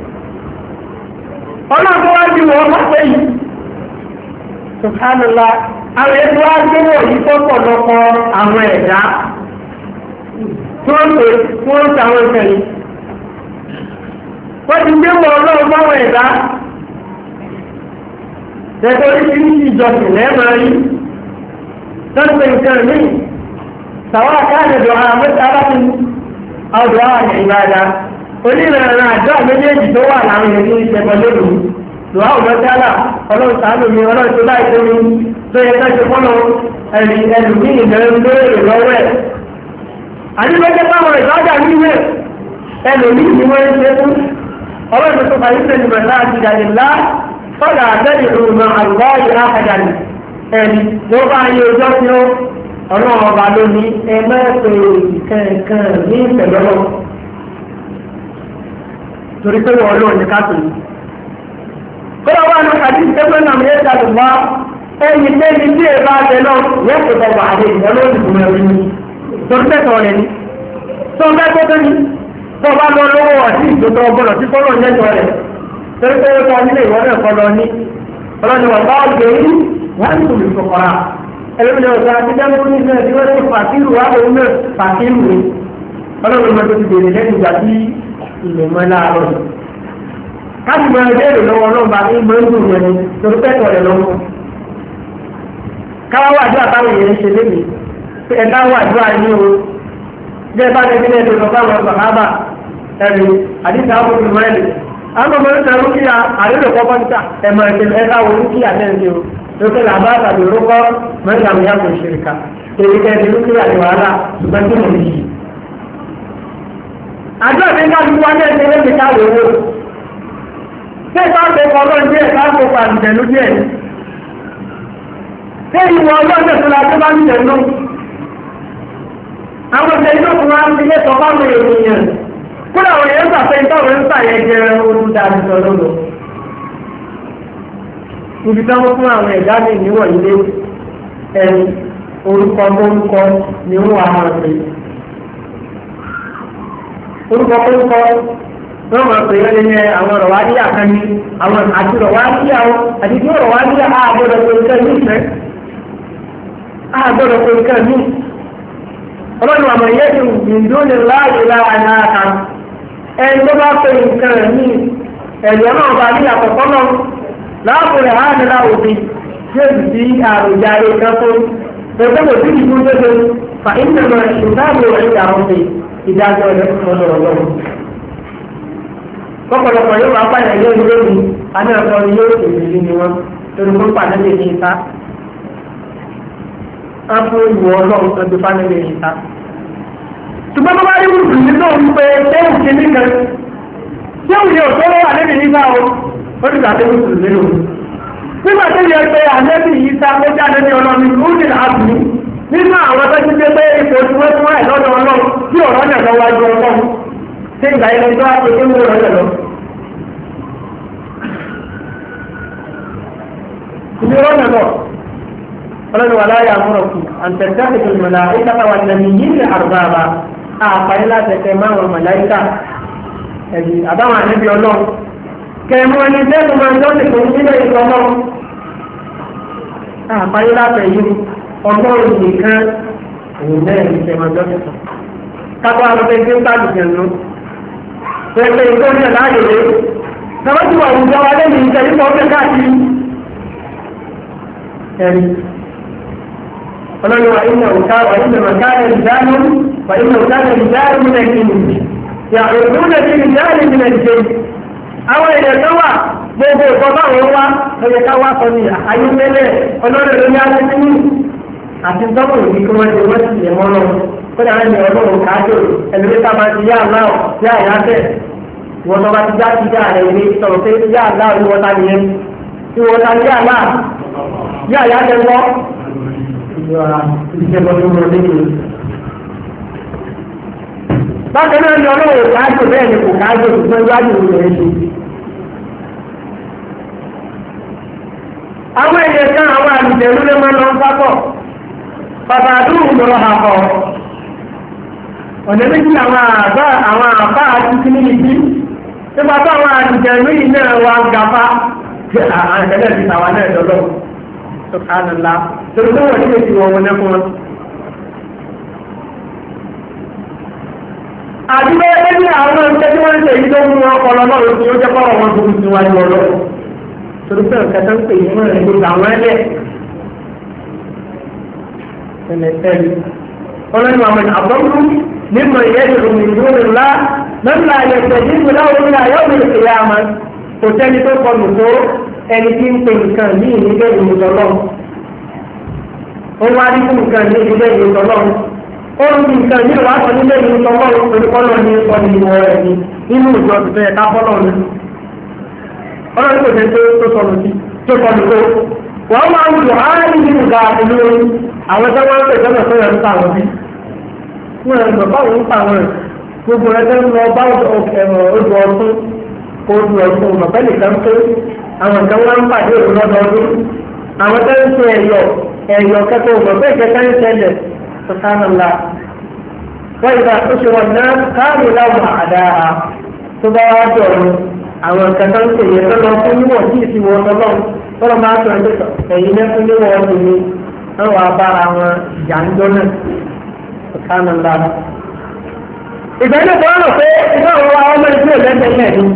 Ọlọ́run tó wá ju wọn wọ́n pé yìí. Subhanallah, àwọn ètò wá gbé wọ̀ yìí pọ̀pọ̀lọpọ̀ àwọn ẹ̀dá tí wọ́n pè tí wọ́n ń sàwọn ìṣẹ̀lẹ̀. Wọ́n ti gbé wọ̀ ọlọ́run báwọn ẹ̀dá. Tẹ̀tọ́ oríṣiríṣi ìjọsìn lẹ́ẹ̀mọ́ rí. Tọ́sí nǹkan mí. Sàwọn àkáàlẹ̀ dọ̀ àwọn mẹ́ta ní ọdọ̀ àwọn ìbáda. Onírànà àjọ méjèèjì tó wà láwọn ìrìn ìṣẹ̀bọ̀ lónìí. Dùhà òmọ́tálà, ọlọ́run ṣàánú mi, ọlọ́run tó láì tó mi, tó yẹ káṣe fọ́nà ẹ̀rì ẹlùmí ìbẹ̀rẹ̀ lórí lọ́wọ́ ẹ̀. Àdígbẹ́jẹ́ táwọn ìbájà níwẹ̀ ẹlùmí ni wọ́n ń ṣe fún. Ọlọ́run tó fàyí sẹ́ni mẹ́ta àti ìdàlélá, fọ́dà àtẹ́lì ìrùnà àlùbọ́ ìhà àjàlì. Ẹ̀rì ló bá yẹ ọjọ́ tí ó ọlọ́run ọba lónìí ẹ mẹ́fẹ̀ẹ́ kankan ní ìpẹ̀lọ́lọ́. Torí pé wọ́n lóòní káàkiri. Kọ́lá wà ní àti ìṣẹ́gbẹ́ náà yẹ́ ìdájọ́ wá ẹ̀yìn lẹ́yìn tí ẹ bá jẹ náà yẹ́ kò tọ̀ wà ní ìdánwò ìgbìmọ̀ ẹ̀rí ni. Torí tẹ̀sán rẹ̀ ni. Tó ń bẹ́ tó tó ní. Tó bá lọ lọ́wọ́ àti ìjọba ọgbọ́dọ̀ tí kọ́lọ̀ lẹ́jọ́ rẹ̀. Torí pé ó tọ́ nílé ìwọ́n náà kọ́lọ́ ní. Ọlọ́ni wà bá ọ̀gbẹ́ yìí wọ́n ń tòlù sọ̀kọ̀rà. Ẹlẹ́mìnira ọ̀sán àti dẹ́mú ní ìṣẹ́ tí wọ́n ti fàkírù wá lóun náà fàkírù ni. Ọlọ́run mọ̀ tó ti bèrè lẹ́nu ìgbà tí ilẹ̀ mọ́ láàárọ̀ yìí. Káàdì máa ń béèrè lọ́wọ́ ọlọ́ba ní ìmọ̀ ń dùn yẹn ni torí pẹ́tọ̀ rẹ̀ lọ́wọ́. Káwá wà àdúrà táwọn èèyàn ń ṣe lébi pé ẹ ká wà àdúrà ní o. Bí ẹ bá lè nílẹ̀ tó lọ báwọn sàhábà ẹ̀rì àdìsá àwọn olùmọ̀ẹ́lì. Àwọn ọmọ orí sẹ́rú kí àrílò kọ́kọ́ níta ẹ̀mọ̀ ẹ̀sẹ̀ ẹ̀ká wo ní kí àtẹ̀ǹdé o. lókè làbá tàbí orúkọ mẹ́rin àmì yàtọ̀ ìṣèríkà èyí kẹ́ẹ̀dì lókè àti wàhálà ṣùgbọ́n tí mo ní yìí. àjọ ìdí ká fi wá ní ẹsẹ̀ lẹ́sẹ̀ ká lè wò. ṣé ìta ṣe kọ́ ọlọ́run díẹ̀ ká kó pa ìjẹ̀lú díẹ̀? ṣé ìwọ ọlọ́run tó la tó bá ń jẹ̀lú? àwọn ọ̀sẹ̀ inú fún wa ń fi lẹ́sọ̀ fáwọn èèyàn kúrò àwọn èèyàn gbà pé ìtọ́wọ̀ ń sàyẹ̀ jẹ olùdarí sọ̀rọ̀ ibi tí wọ́n fún àwọn ẹ̀dá mi níwọ̀ ilé ẹni orúkọ orúkọ ni wọ́n wà máa pè orúkọ orúkọ wọ́n máa pè é ní àwọn ọ̀rọ̀ wá níyà kan ní àwọn àti ọ̀rọ̀ wá níyà ó àti tí ọ̀rọ̀ wá níyà á gbọ́dọ̀ pé nǹkan ní ìfẹ́ á gbọ́dọ̀ pé nǹkan ní ọlọ́run àmọ̀ ìyẹ́ ti ìdúró ní láàyè láàyè náà ẹni tó bá pè nǹkan ní ẹ̀yọ́ náà bá ní àkọ́kọ́ náà láàbùrẹ̀ ha ní láwùjọ tí ó sì sí àròjàre kan tó pẹ̀lú kò sí ìlú tó tó fa ìnàmà ìdáàbò rẹ̀ ìdáhùn sí ìdájọ́ rẹ̀ fún ọ̀nà ọlọ́run. Kọ́pọ̀lọpọ̀ yóò bá pàdé yóò ní lórí àná ẹ̀kọ́ ni yóò tètè lé ní wọn torí kó pàdé lè ní ìta. Á fún ìwọ ọlọ́run tó ti pàdé lè ní ìta. Ṣùgbọ́n tó bá rí wùdùmí náà ń pe ẹ̀wù kìíní kan tí ó yẹ òtó wà lẹ́bi nígbà o ó ti gbà tó wùdùmí lò. Nígbà tó yẹ pé àlẹ́bí yìí ta ó jáde ní ọlọ́run ní ó dìrà àbùmí nínú àwọn tó ti gbé pé ipò tí wọ́n ti wá ẹ̀ lọ́dọ̀ ọlọ́run tí ọ̀rọ̀ náà lọ wájú ọlọ́run tí ìgbà yẹn tó wá pé kí wọ́n rọ̀ lọ. Ìdí ọ̀nà lọ ọlọ́run wà láyé àmúrọ̀ kù àǹtẹ̀tẹ̀ àti ìmọ̀lá ìtàkà wà lẹ́nu yìí ní àrùbáàbà àpáyé láti ẹ̀kẹ́ máwọn màláìkà ẹ̀dì àbáwọn àníbi ọlọ́run kẹmọ ẹni tẹ́lú máa ń jọ́sìn fún nílẹ̀ ìtọ́lọ́ àpáyé láti ẹ̀yìn ọlọ́run nìkan òun náà ní kẹmọ jọ́sìn fún kápá alọ́pẹ́ tí ó tàbí jẹun pẹ̀lú ìtọ́jú láàyè rẹ̀ tọ́wọ́tí wà ní ìjọba lẹ́yìn ìjẹ́ nípa ọ̀fẹ́ káàkiri ẹ̀rí ọlọ́run wà nínú ọ̀ká wà nínú ọ̀ká ìdáná wà nínú ọ̀ká ìdáná nílẹ̀ ìlú yàtọ̀ lẹ́bí ìdáná nílẹ̀ ìjẹ́ àwọn èèyàn tó wà gbogbo ìfọ́bá wọn wá lọ́yẹ ká wá sọ ní ayélujára ọlọ́run ló ní alẹ́ ní àti tọ́pọ̀ ìdí kí wọ́n ti wọ́n ti lè mọ́ lọ kódà wọn ní ọlọ́run kájọ ẹlẹ́mẹ́ta máa ti yá aláwọ̀ yá àyáfẹ́ wọ́n tó bá ti já ti já rẹ̀ ilé sọ̀rọ̀ pé yá aláwọ̀ ní wọ́n ta ni yẹn tí wọ́n ta yá aláwọ̀ yá àyáfẹ́ wọ́ ìjọba tó wọ́n lé bákan náà ní ọlọ́run kájọ bẹ́ẹ̀ ni kò kájọ ṣùgbọ́n iwájú rẹ̀ ṣe. àwọn èèyàn kan àwọn àlùjẹ̀rú ló máa ń lọ ń pápọ̀ bàbá àdúrà lọ́rọ̀ àpọ̀ ọ̀nà méjì àwọn àbá àwọn àbá àti kíní ìdí nípa tó àwọn àlùjẹ̀rú yìí náà wà gàfá àwọn ẹ̀kẹ́lẹ́ ti tàwa náà dọ́lọ́ tó kánú ńlá torí tó wọ́n ti lè ti wọ́n wọn lẹ́kùn wọn. àdúgbò ẹni àwọn ọ̀sẹ̀ tí wọ́n ń ṣe yìí tó mú wọn kọ́ lọ́wọ́ lóṣù tó jẹ́ kọ́rọ̀ wọn tó kù síwájú ọlọ́wọ́ torí pé nǹkan tó ń pè yín mọ́rin gbogbo àwọn ẹlẹ́ ẹlẹ́tẹ́lẹ́ ọlọ́run àwọn àbọ̀rún nínú ìyẹn ìròyìn ìdúró ńlá mẹ́fà ẹ̀yẹ̀tẹ̀ nínú láwọn ní ayọ́ mi lè yá ma kò sẹ́ni tó kọlù tó ẹni tí ń pè nǹkan ní ìnílé ìmùtọ́lọ́ ó wá rí fún nǹkan ní ìnílé ìmùtọ́lọ́ ó ń fi nǹkan ní ìwà sọ nílé ìmùtọ́lọ́ olùkọ́lọ́ ní ọdún ìwọ rẹ̀ ní inú ìjọ tuntun ẹ̀ká fọ́lọ́ ní ọlọ́run kò tẹ́ tó sọ̀rọ̀ sí tó sọ̀rọ̀ tó wọ́n máa ń lò áàrí nínú ga ìlú àwọn tó wọ́n ń pè sọ́nà tó yẹn ń pa àwọn bí wọ́n ń lọ báwọn ń pa àwọn rẹ̀ gbogbo rẹ̀ tó ń lọ bá ojú ọtún ojú ọtún bàbẹ́lì kan tó àwọn kan wọ́n ń pàdé òun lọ́dọọdún àwọn tó ń ṣe ẹ̀yọ̀ ẹ̀yọ̀ kẹ́kọ̀ọ́ bàbẹ́ ìkẹ́kẹ́ ń ṣẹlẹ̀ sọ̀tánàlá wọ́n ìgbà tó ṣe wọn náà káàmì láwọn àdáa tó bá wá dọ̀rùn àwọn kẹta ń tẹ̀yẹ lọ́lọ́ fún níwọ̀n tí ìsìn wọn lọ́lọ́ tọ́lọ́ máa sọ ẹgbẹ́ ẹ̀yìn náà fún níwọ̀n ọdún ní wọ́n wà bára wọn ìjà ń dọ́nà ọ̀kánà ńlá. ìgbẹ́jọ́ tó rọ̀ pé iná àwọn ọmọ ìlú ẹ̀lẹ́gbẹ̀ẹ́ yẹn ni.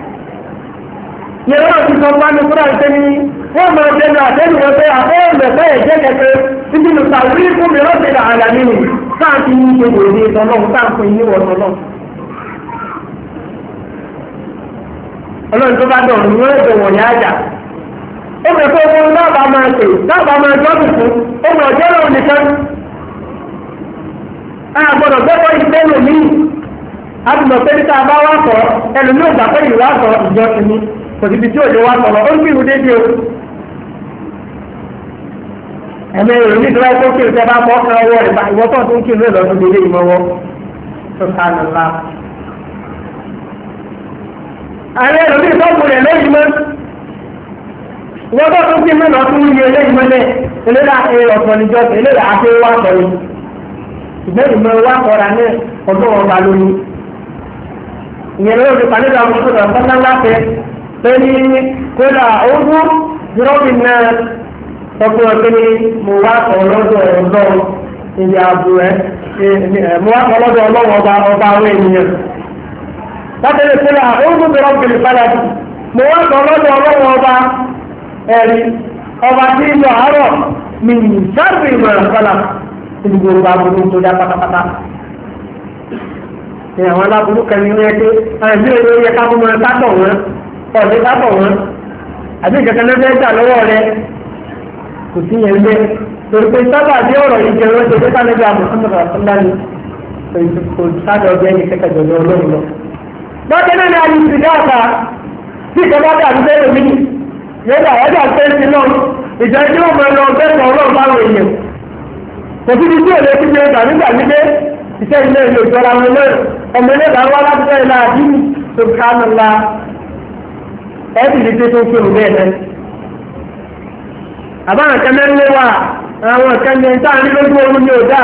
yẹn wọ́n ti sọ bá ní fúra ṣe ní wọ́n máa tẹnu àtẹnu wọn pé àfẹ́ẹ̀mẹ̀ fẹ́ ẹ̀jẹ̀ kẹfẹ́ títí nù sàwí fún mi lọ́sẹ̀ àlà nínú sáàtì ní gbogbo ìdí ìtọ́lọ́hún sáàpọ̀ ìníwọ̀ tọ́lọ́hún. ọlọ́run tó bá dọ̀rùn ní wọ́n ẹ̀jẹ̀ wọ̀nyí àjà ó mọ̀ pé ohun dábàá máa tè dábàá máa jọ́bù fún ó mọ̀ ọjọ́ náà nìkan a gbọ́dọ̀ gbọ́dọ̀ ìgbẹ́lò ní àtùmọ̀ pé níta bá wá sọ ẹnu ní ògbà pé ìwà sọ ìjọ ti ní kò síbi tí òjò wá sọ̀rọ̀ ó ń kírun déédéé o ẹ̀mẹ́ ìròyìn ìdúrà tó kírun tẹ́ bá fọ́ ọkàn ọwọ́ rẹ̀ bá ìwọ́tọ̀ tó ń kírun lọ́dún dédé ìmọ̀wọ́ tó ká nà ńlá. ààrẹ ìròyìn ìtọ́kùn rẹ̀ lẹ́yìn mọ́ ìwọ́tọ̀ tó kírun mẹ́lọ tún yẹ lẹ́yìn mọ́lẹ̀ eléyà ọ̀sán níjọ́ eléyà àti wá sọ̀rọ̀ ìgbẹ́ ìmọ̀ wá sọ̀rọ̀ ní ọdún ọba lórí ìyẹn ló ti pàdé àwọn ọmọdé ọ̀sán láfẹ́ lẹ́ni kódà ọdún jùlọ́bì náà sọ́kùn ọ̀gbẹ́ ni mo wá sọ lọ́dọ̀ ọlọ́run ìyá àbú ẹ̀ mo wá sọ lọ́dọ̀ ọlọ́run ọba ọba àwọn ènìyàn látẹ̀lé sílẹ̀ ọdún jùlọ́bì padà mo wá sọ lọ́dọ̀ ọlọ́run ọba ẹ̀rí ọba tí ń lọ àárọ̀ mi sáàbì ìmọ̀ràn kọ́lá ìdìbò ọba àbúrò tó dá pátápátá ní àwọn aláburú kan ní ẹgbẹ́ àìsí èrò yẹ ká fún wọn sátọ̀ wọn ọ̀dẹ́ sátọ̀ wọn àbí ìkẹ̀kẹ́ lọ́fẹ́ gbà lọ́wọ́ rẹ kò sí yẹn lé torí pé sábà bí ọ̀rọ̀ yìí jẹ́ wọ́n ṣe pé ká lẹ́gbẹ̀ẹ́ àmọ̀sánmọ̀ àtúndá ni kò sábà ọjọ́ ẹni kẹ́kẹ́ jọ̀dọ̀ ọlọ́run lọ. bákan náà ni a yìí ti dáàbà tí ìjọba dà ní bẹ́ẹ̀ mi yóò dà wájú àtẹ́sí náà ìjọ tí ó mọ ẹlọ bẹ́ẹ̀ ọlọ́run báwọn èèyàn kò síbi tí òde ti gbé gbà nígbà nígbé iṣẹ́ ilé ìlú ìjọra wọn náà ọmọ ilé ìlànà wá láti fẹ́ ilá àdínì tó kánú la ẹ̀ẹ́dì ní tó tó kí òun bẹ́ẹ̀ náà. àbáwọn kẹ́mẹ́ ń lé wa àwọn kẹ́mẹ́ ń tà ní lójú oorun ní òdà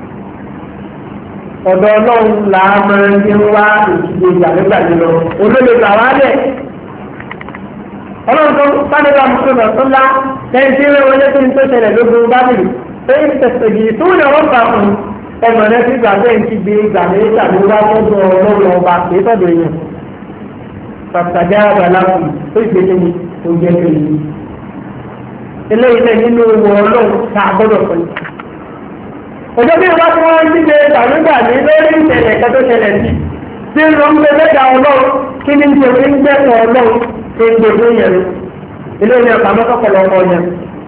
ọ̀dọ̀ ọlọ́run là á máa ń gbé wá ìdíje ìgbàlógbàdé lọ olóòlè gbà wá lẹ̀ ọlọ́run tó sánẹ́gbà mùsùlùmí tó ńlá lẹ́yìn tí wọ́n wọlé tó ń tó ṣẹlẹ̀ lógun bábìlì pé tẹ̀sẹ̀gì tó ń lọ́wọ́ fà fún ọmọ rẹ ti gbàgbé ń ti gbé gbàgbé tàbí wá tọ́jú ọlọ́run ọba kì í tọ́jú èèyàn pàtàkì àgbàlá fún tó ìgbésẹ̀ ní oúnjẹ tó yìí eléyìí lẹ nínú owó ọlọ́run tá a gbọ́dọ̀ pẹ́. ọjọ́ bí wọ́n ti wọ́n ti gbé gbàgbégbàgbé lórí ìṣẹ̀lẹ̀ kan tó ṣẹlẹ̀ sí tí ń lọ ń gbé lẹ́dà ọlọ́run kí ni ti òfin ń gbẹ̀sọ̀ ọlọ́run tó ń gbé fún yẹn eléyìí ọ̀pá mọ́tọ́pọ̀lọpọ̀ yẹn.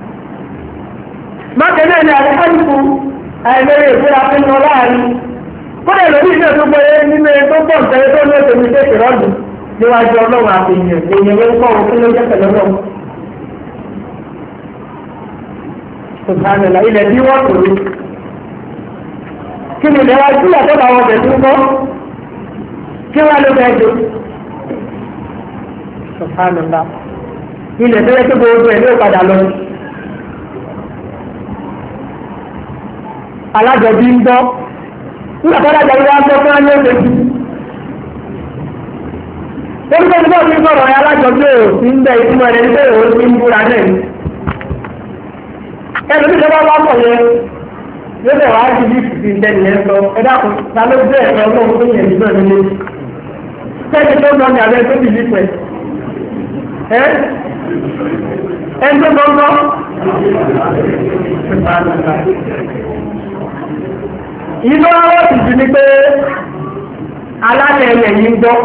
mákẹ́ náà ni àdéhùn àìlérè ìfúra fún wọn láàrin kódà lórí iṣẹ́ tó gbé nínú ẹ tó pọ̀ nǹkan tó ní ètò ìṣe ìrọ́dù níwájú ọlọ́run àti èèyàn èèyàn ló ń kọ́ òun kí ló jẹ́ pẹ̀lú ọlọ́run. Subhanallah ilẹ̀ bí wọ́n tòrò kí ni ilẹ̀ wa sí àtọ́lá wọn bẹ̀ tó ń kọ́ kí wọ́n ló bẹ̀ jù Subhanallah ilẹ̀ tó yẹ kí gbogbo ẹ̀ ló padà lọ. Alájọbí ń gbọ́ nígbà tó alájọbí wá ń gbọ́ fún ẹni oṣù tí orúkọ tí wọ́n ti sọ̀rọ̀ ẹ̀ alájọbí ò sí ń bẹ ìtumọ̀ rẹ̀ nígbà èrò ti ń búra náà ni ẹnu tí ìjọba wá pọ̀ yẹn yóò bẹ̀ wá sí bí ìsìsì ń tẹ̀lé ẹ̀ sọ ẹ dákun ta ló bẹ̀ ẹ̀ ọlọ́run tó yẹn nígbà nílé sẹ́ni tó lọ ní abẹ́ tó bì lípẹ̀ ẹ́ ẹ́ ń tó gbọ́ngbọ́ yìí ló wá wọ́n ti ní pé alálẹ̀ ẹ̀yẹ̀ yìí ń gbọ́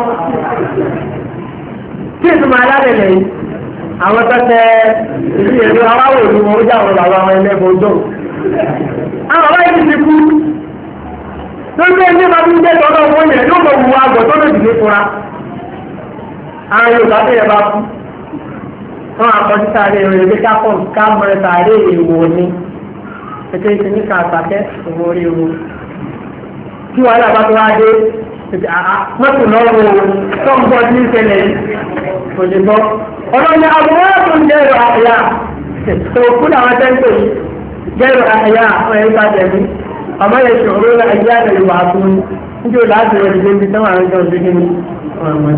kí ìtumọ̀ alálẹ̀ ẹ̀yẹ̀ yìí àwọn tẹ́tẹ́ ìlú èrò aláwọ̀ ìlú wọn ó jà wọn làwọn àwọn ẹlẹ́gbọ̀n ọjọ́ àwọn ọba yìí ti kú tó ń gbé ní ma fi ń jẹ́ tọ́lọ́ fún yẹn yóò mọ̀ wù àgọ̀ tó lè dìde fúnra àwọn Yorùbá tó yẹ bá kú wọn àkọsí sáré rẹ̀ bí kápọ̀ ká mọ sáré èèwọ̀ ni ètò ìsinmi kan àtàkẹ́ òwò orí ewu kí wàhálà bá tó wá dé mọ́tò lọ́wọ́ tó ń bọ́ sí ìṣẹ̀lẹ̀ yìí kò lè bọ́ ọlọ́ni àbúrò tó ń jẹ́rọ àyà tó kú làwọn tẹ́ńtò yìí jẹ́rọ àyà àwọn ẹ̀rí bá jẹ̀mí ọmọ yẹn ṣòro ní ẹ̀yà àtẹ̀lẹ̀ wà fún un níjó láti rẹ̀ dìde ibi táwọn àwọn ìjọba ìdíje ní ọ̀rọ̀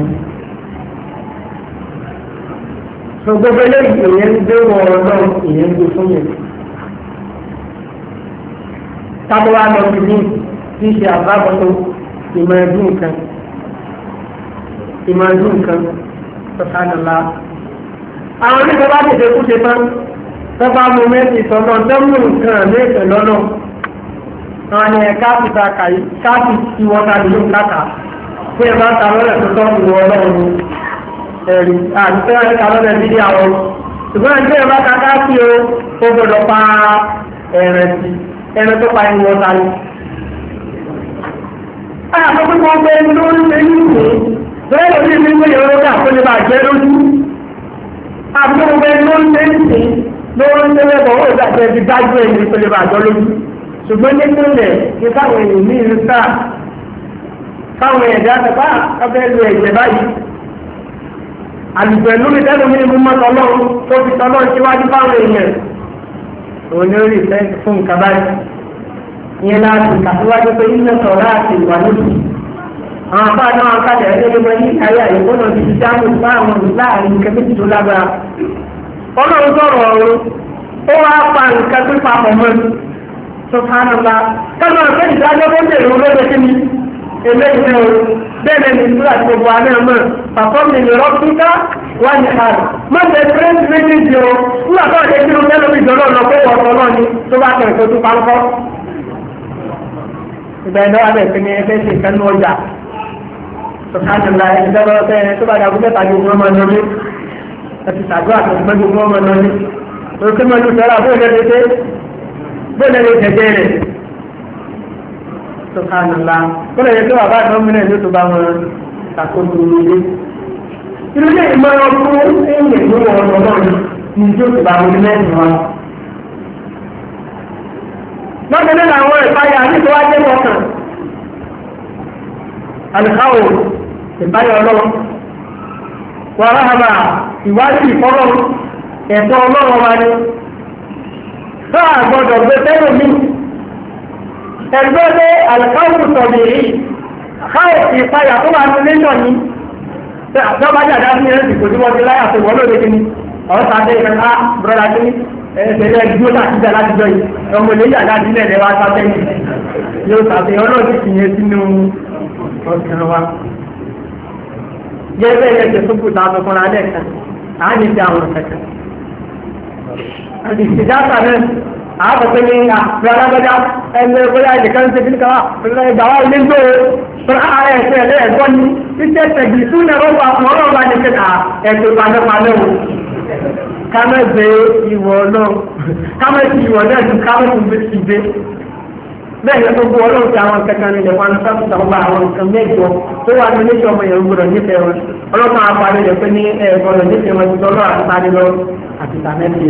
so gbogbo eléyìí ìyẹn ń gbé wọ ọ̀rọ̀ náà ìyẹn ń gbé fún yẹn tábọ̀ lọ sí ní tí í ṣe àbábọ̀tò ìmọ̀ ẹ̀dùn nǹkan ìmọ̀ ẹ̀dùn nǹkan sọ̀tánàlá. àwọn onígbà bá tètè kú ṣe tán tọ́ba mú mẹ́sì sọ́nà tẹ́mú nǹkan ní ìfẹ́ lọ́nà àwọn ni ẹ̀ka àfìta kàyí káàpì tí wọ́n ta nínú káàkà tí ẹ bá ta lọ́lẹ̀ tó tọ́ ìwọ ọlọ́run ẹ̀rí àti ẹ̀ka lọ́lẹ̀ bí àwọn ṣùgbọ́n ẹgbẹ́ ẹ̀ bá kàkà sí o ó gbọ́dọ̀ pa ẹ̀rẹ̀ sí ẹ̀rẹ̀ tó pa ẹni wọ́ta ni. àkọ́kọ́ tó gbé ló ń ṣe ní ìwé bẹ́ẹ̀ ló ní ìwé ìwé ìwé àkọlé bá jẹ́ lójú. àkọ́kọ́ tó gbé ló ń ṣe ní ìwé ló ń ṣe lẹ́bọ̀ ó dàgbẹ́ ti dájú ẹni ìpele bá jọ lójú. ṣùgbọ́n ní ìpínlẹ̀ ní káwọn èèyàn ní ìlú sáà káwọn ẹ̀dá àtàkà ọbẹ̀ lu ẹ̀jẹ̀ báyìí. àlùfẹ́ lórí tẹ́lẹ̀ mi mú mọ́ tọ́lọ́run tó fi tọ́lọ́run síwájú fáwọn èèyàn òun ni ó rí ìfẹ́ fún nǹkan báyìí ìyẹn láti kàtíwájú pé iná sọ̀rọ̀ àti ìwà lójú àwọn afá náà kàdé ẹgbẹ́ mọ́ ní ayé àyíkó náà ti ti dáhùn fún àwọn láàrin nǹkan méjì tó lágbára ọlọ́run sọ̀rọ̀ ọ̀run ó wá pa nǹkan tó papọ̀ mọ́ tó fánà bá kánú ọ̀sẹ̀ ìdájọ́ tó dèrò lóde kí ni eléyìí náà bẹ́ẹ̀ ni ìtura ti gbogbo àná mọ̀ pàfọ́ọ̀mù ìlú rọ́pítà wà ní àrùn mọ̀tẹ́ pírẹ́sì méjèèjì o nígbà tó ọ̀dẹ́ kí ló fẹ́ lórí ìjọ náà lọ pé wọ́n náà ni tó bá tẹ̀ tó tún pálọ́kọ́. ìgbà ẹ̀dọ́ wa bẹ̀ fi ni ẹgbẹ́ ṣe ìfẹ́ ní ọjà sọ̀tàjọ̀lá ẹ̀dọ́ bẹ́ẹ̀ tó bá dàgbé mẹ́ta ní ogun ọmọ náà ní ẹ̀sì sàdúrà tó ti mẹ́jọ ogun ọmọ náà ní òkè mọ́jú sọ́ra bóyá Subhanallah kó lè yẹ kí bàbá àti ọmọ náà ló tó bá wọn ṣàkóso ilé. Irú ilé ìmọ̀ ọdún èèyàn ló wọ ọ̀dọ̀ náà ní ìjọ tó bá wọn lẹ́yìn wa. Lọ́dọ̀ nínú àwọn ìpáyà nítorí wájú ọkàn. Àlùkáwò ìpáyà ọlọ́run. Wàrà àbà ìwádìí ìfọ́lọ́ ẹ̀tọ́ ọlọ́run wa ni. Sọ́ọ̀ àgbọ̀dọ̀ gbé tẹ́lẹ̀ mi. Ẹgbẹ́ pé àlùkáwù sọ̀bì yìí káwọ̀ ìpayà tó wà nílé náà ní àtọ́bá jàdá sí ẹ̀rẹ́sì kò tí wọ́n ti láyà tó wọ́n lóde kí ni ọ̀sán adé ìfẹ́ká brọ́dá kí ẹ̀ẹ́sẹ̀lẹ̀ ẹgbẹ́ láti jẹ́ láti jọ yìí ọmọ ilé yàrá sílẹ̀ lẹ́wà sátẹ́yìn yóò sàfihàn ọlọ́ọ̀dì sì yẹn sínú ọ̀sán wa. Gẹ́gẹ́ yẹn ti fún kùtà tó fúnra lẹ́ẹ̀kan à ń ní àwọn kẹ̀kẹ́. Àti ìsìdáta náà àwọn pẹ̀lú ní àgbàlagbàjá ẹgbẹ́ bóyá ìdíkan ṣe kíníkà wà pẹ̀lú ìgbàwà ilé ń gbé pẹ̀lú ààrẹ ẹ̀ṣẹ́ ẹ̀lẹ́ ẹ̀gbọ́n ní títẹ́ tẹ̀gbì tún ẹ̀rọ wà fún ọlọ́run bá ní ṣe à ẹ̀ṣẹ̀ ìpàdépàdé wò kámẹ́gbé ìwọ̀ náà kámẹ́sì ìwọ̀ náà ju kámẹ́sì ti gbé bẹ́ẹ̀ ni gbogbo ọlọ́run ti àwọn kẹta ní ilẹ̀ wọn sábùsà ọba àwọn nǹkan mẹ́jọ tó wà ní iléeṣẹ́ ọmọ yẹn gbọdọ̀ nífẹ̀ẹ́ wọn ọlọ́run máa parí rẹ̀ pé ní ẹ̀gbọ́dọ̀ nífẹ̀ẹ́ wọn ti tọ́lọ́ àti parí lọ àti tàmẹ́sì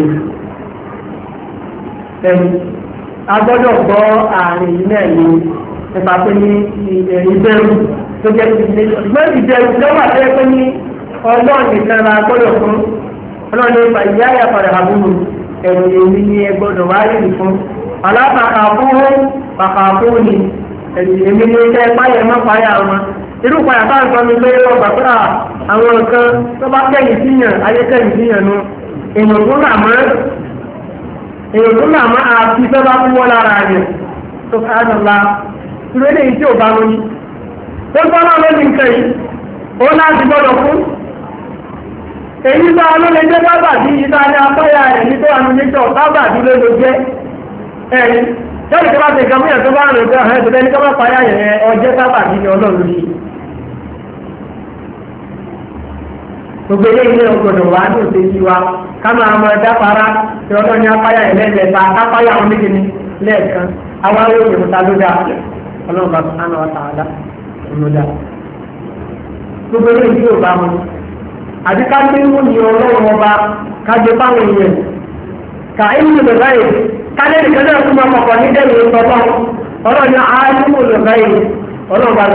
ẹ̀rù agbọ́dọ̀ gbọ́ ààrin yìí náà ní nípa pé ní ìbẹ̀rù tó jẹ́ ìdílé ṣùgbọ́n ìbẹ̀rù lọ́wọ́ àti ẹgbẹ́ ní ọlọ́run nìkan la gbọ́dọ̀ fún ọlọ́run nípa ìyá àyàfàdà àbúrò ẹ̀rù èmi ní ẹgbọ́dọ̀ wá rí fún alápàkà fún pàkà fún ni ẹ̀rù èmi ní ẹgbẹ́ páyẹ̀ mọ́ páyà wọn irú páyà bá ń sọ mi pé ọgbà pé àwọn nǹkan tó bá kẹ́yìn síyàn ayé kẹ́yìn síyàn nu èèyàn tó rà mọ́ èèyàn tó náà máa fi fẹ́ bá fún wọn lára rẹ̀ tó káàdùn la ìró ilé yìí tí ò bá wọn ní. tó gbọ́ náà ló ní nǹkan yìí ó láti gbọ́dọ̀ fún. èyí bá wọn ló lè jẹ́ bábàbí yìí tá a ní apáyà rẹ̀ ní tó wà ní níjọ́ bábàbí ló ló jẹ́ ẹ̀rí. sẹ́ni tó bá ti gbàmú yẹn tó bá rìn tó ẹ̀ tó bẹ́ẹ̀ ní ká má payá yẹn ọjẹ́ bábàbí ni ọlọ́run yìí. gbogbo eléyìí ní ọgbọdọ wa ní òṣèlú wa ká máa mọ ẹ̀dá para tí ọlọ́run ní apáyà ẹlẹ́ẹ̀lẹ́ta kápáyà wọn méje ní lẹ́ẹ̀kan àwọn ará òyìnbó ta ló dáa ọlọ́run bá sọ náà wọ́n ta àdá ló dáa. gbogbo eléyìí tí ò bá mu àbí ká gbé wọ́n ní ọlọ́run ọba ká gbé báwọn èèyàn ká inú lè báyìí ká lè nìkan náà fún ọmọ kọ̀ ní dẹ́rù ìtọ́tọ́ ọlọ́run ní àánú lè báyìí ọlọ́run bá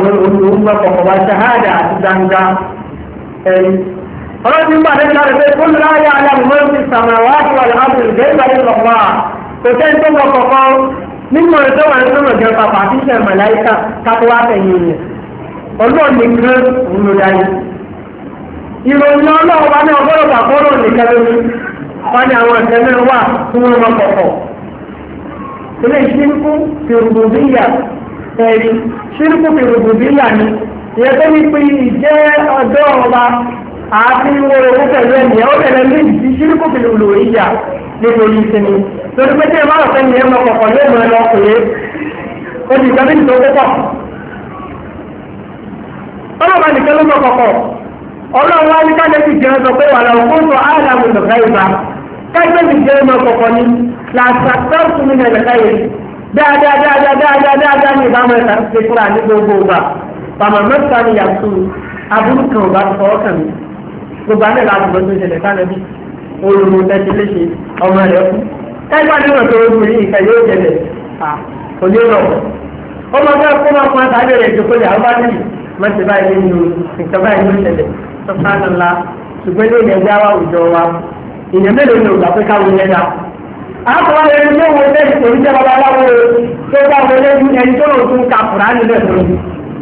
lọ́wọ́ ọlọ́run nígbà tó ń sáré pé kó ló láyé aláàbò ti sàmà wá sí wà láàbò ìgbé ìgbà yìí lọ́wọ́ kò tẹ́ tó mọ kọ̀ọ̀kan nínú ètò wà nínú ọ̀jọ̀ pàpà tí ìṣẹ̀ màláìka kátó wá tẹ̀yìn rẹ̀ ọlọ́run nìkan òun ló dáyé. ìròyìn ọlọ́run bá ní ọgọ́rùn pàkóró nìkan lórí wọn ni àwọn ìṣẹ̀lẹ̀ wà fún wọn mọ kọ̀ọ̀kọ̀. ilé ìṣirikú fìrùbùbíyà ẹ̀rí ṣirikú fìrùbùbíyà ni ìyẹn tó ní pé ìjẹ́ ọjọ́ ọba àti wọ́n owó pẹ̀lú ẹ̀mí ẹ̀ ó tẹ̀lé ní ìdí ṣírùkù pẹ̀lú olùwò ìjà nítorí ìsinmi lórí pé tí ẹ máa fẹ́ ní ẹ mọ kọ̀kọ̀ lé mọ ẹ lọ pé ó ti gbà níbi tó pọ̀. ọlọ́ba nìkan ló mọ kọ̀kọ̀ ọlọ́run wá ní kájẹ́ ti jẹun sọ pé wà láwọn kó sọ áàdàmù lọ́gá ìgbà káyọ̀ mi jẹ́ ọmọ kọ̀ọ̀kan ní làṣàtà fún mi nà ẹ̀ka yẹn dáadáa dáadáa dáadáa dáadáa ní ìbámu ẹ̀ka ṣe fúra ní gbogbo ọgbà bàmà mẹ́ta ni yàtọ̀ aburú kan ò bá ti fọwọ́ kàn mí gbogbo alẹ́ láti bọ́ tó ṣẹlẹ̀ sálẹ̀ bí olùmọ̀ tẹ́tí léṣe ọmọ rẹ̀ kú káyọ̀ ní ìwọ̀n tó rú yìí ìkà yóò jẹlẹ̀ kò ní lọ ọmọ bẹ́ẹ̀ kó máa fún àtàlẹ́ rẹ̀ jókòó yà ọba níbi mọ̀tẹ́ báyìí nínú nǹkan báyìí ló ṣẹlẹ̀ sọ́kànnà ńlá ṣùgbọ́n ilé ìyẹn bí wá òjò wa ìyẹn mélòó ni ògbà pé káwọn yẹn dá àkọ́wá yẹn ní owó ilé ìtòrí jẹ́ babaláwo tó bá wọlé ní ẹni tó lò tún ka fúra nílẹ̀ fún mi.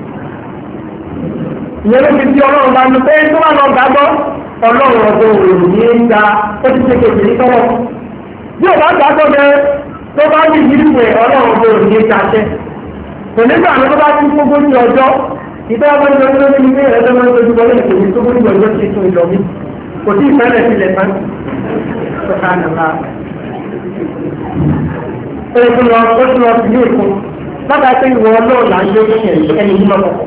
ìyẹn ló fi di ọlọ́run bá ní pé tó bá lọ gbàgbọ́ ọlọ́run ọ̀dọ́ òòrùn ní í gba ó ti ṣe kejì ní tọ́wọ́. bí ò bá gbàgbọ́ bẹ tó bá ní ìdílé pé ọlọ́run ọ̀dọ́ òòrùn ní í gbaṣẹ́. kò nígbà ní tó bá tún gbogbo ní ọjọ́ ìtọ́ ọmọ ìjọ tó ní ilé ẹ̀rọ máa ń dojú wọlé ìpèsè tó gbogbo ọjọ́ ti tún ìjọ mi kò tí ìfẹ́lẹ̀ sílẹ̀ tán. ó tún lọ ó tún lọ sí ilé ìkún bàbá pé ìwọ ọlọ́run là ń gbé ní ẹ̀yìn ẹni yìí lọ́kọ̀.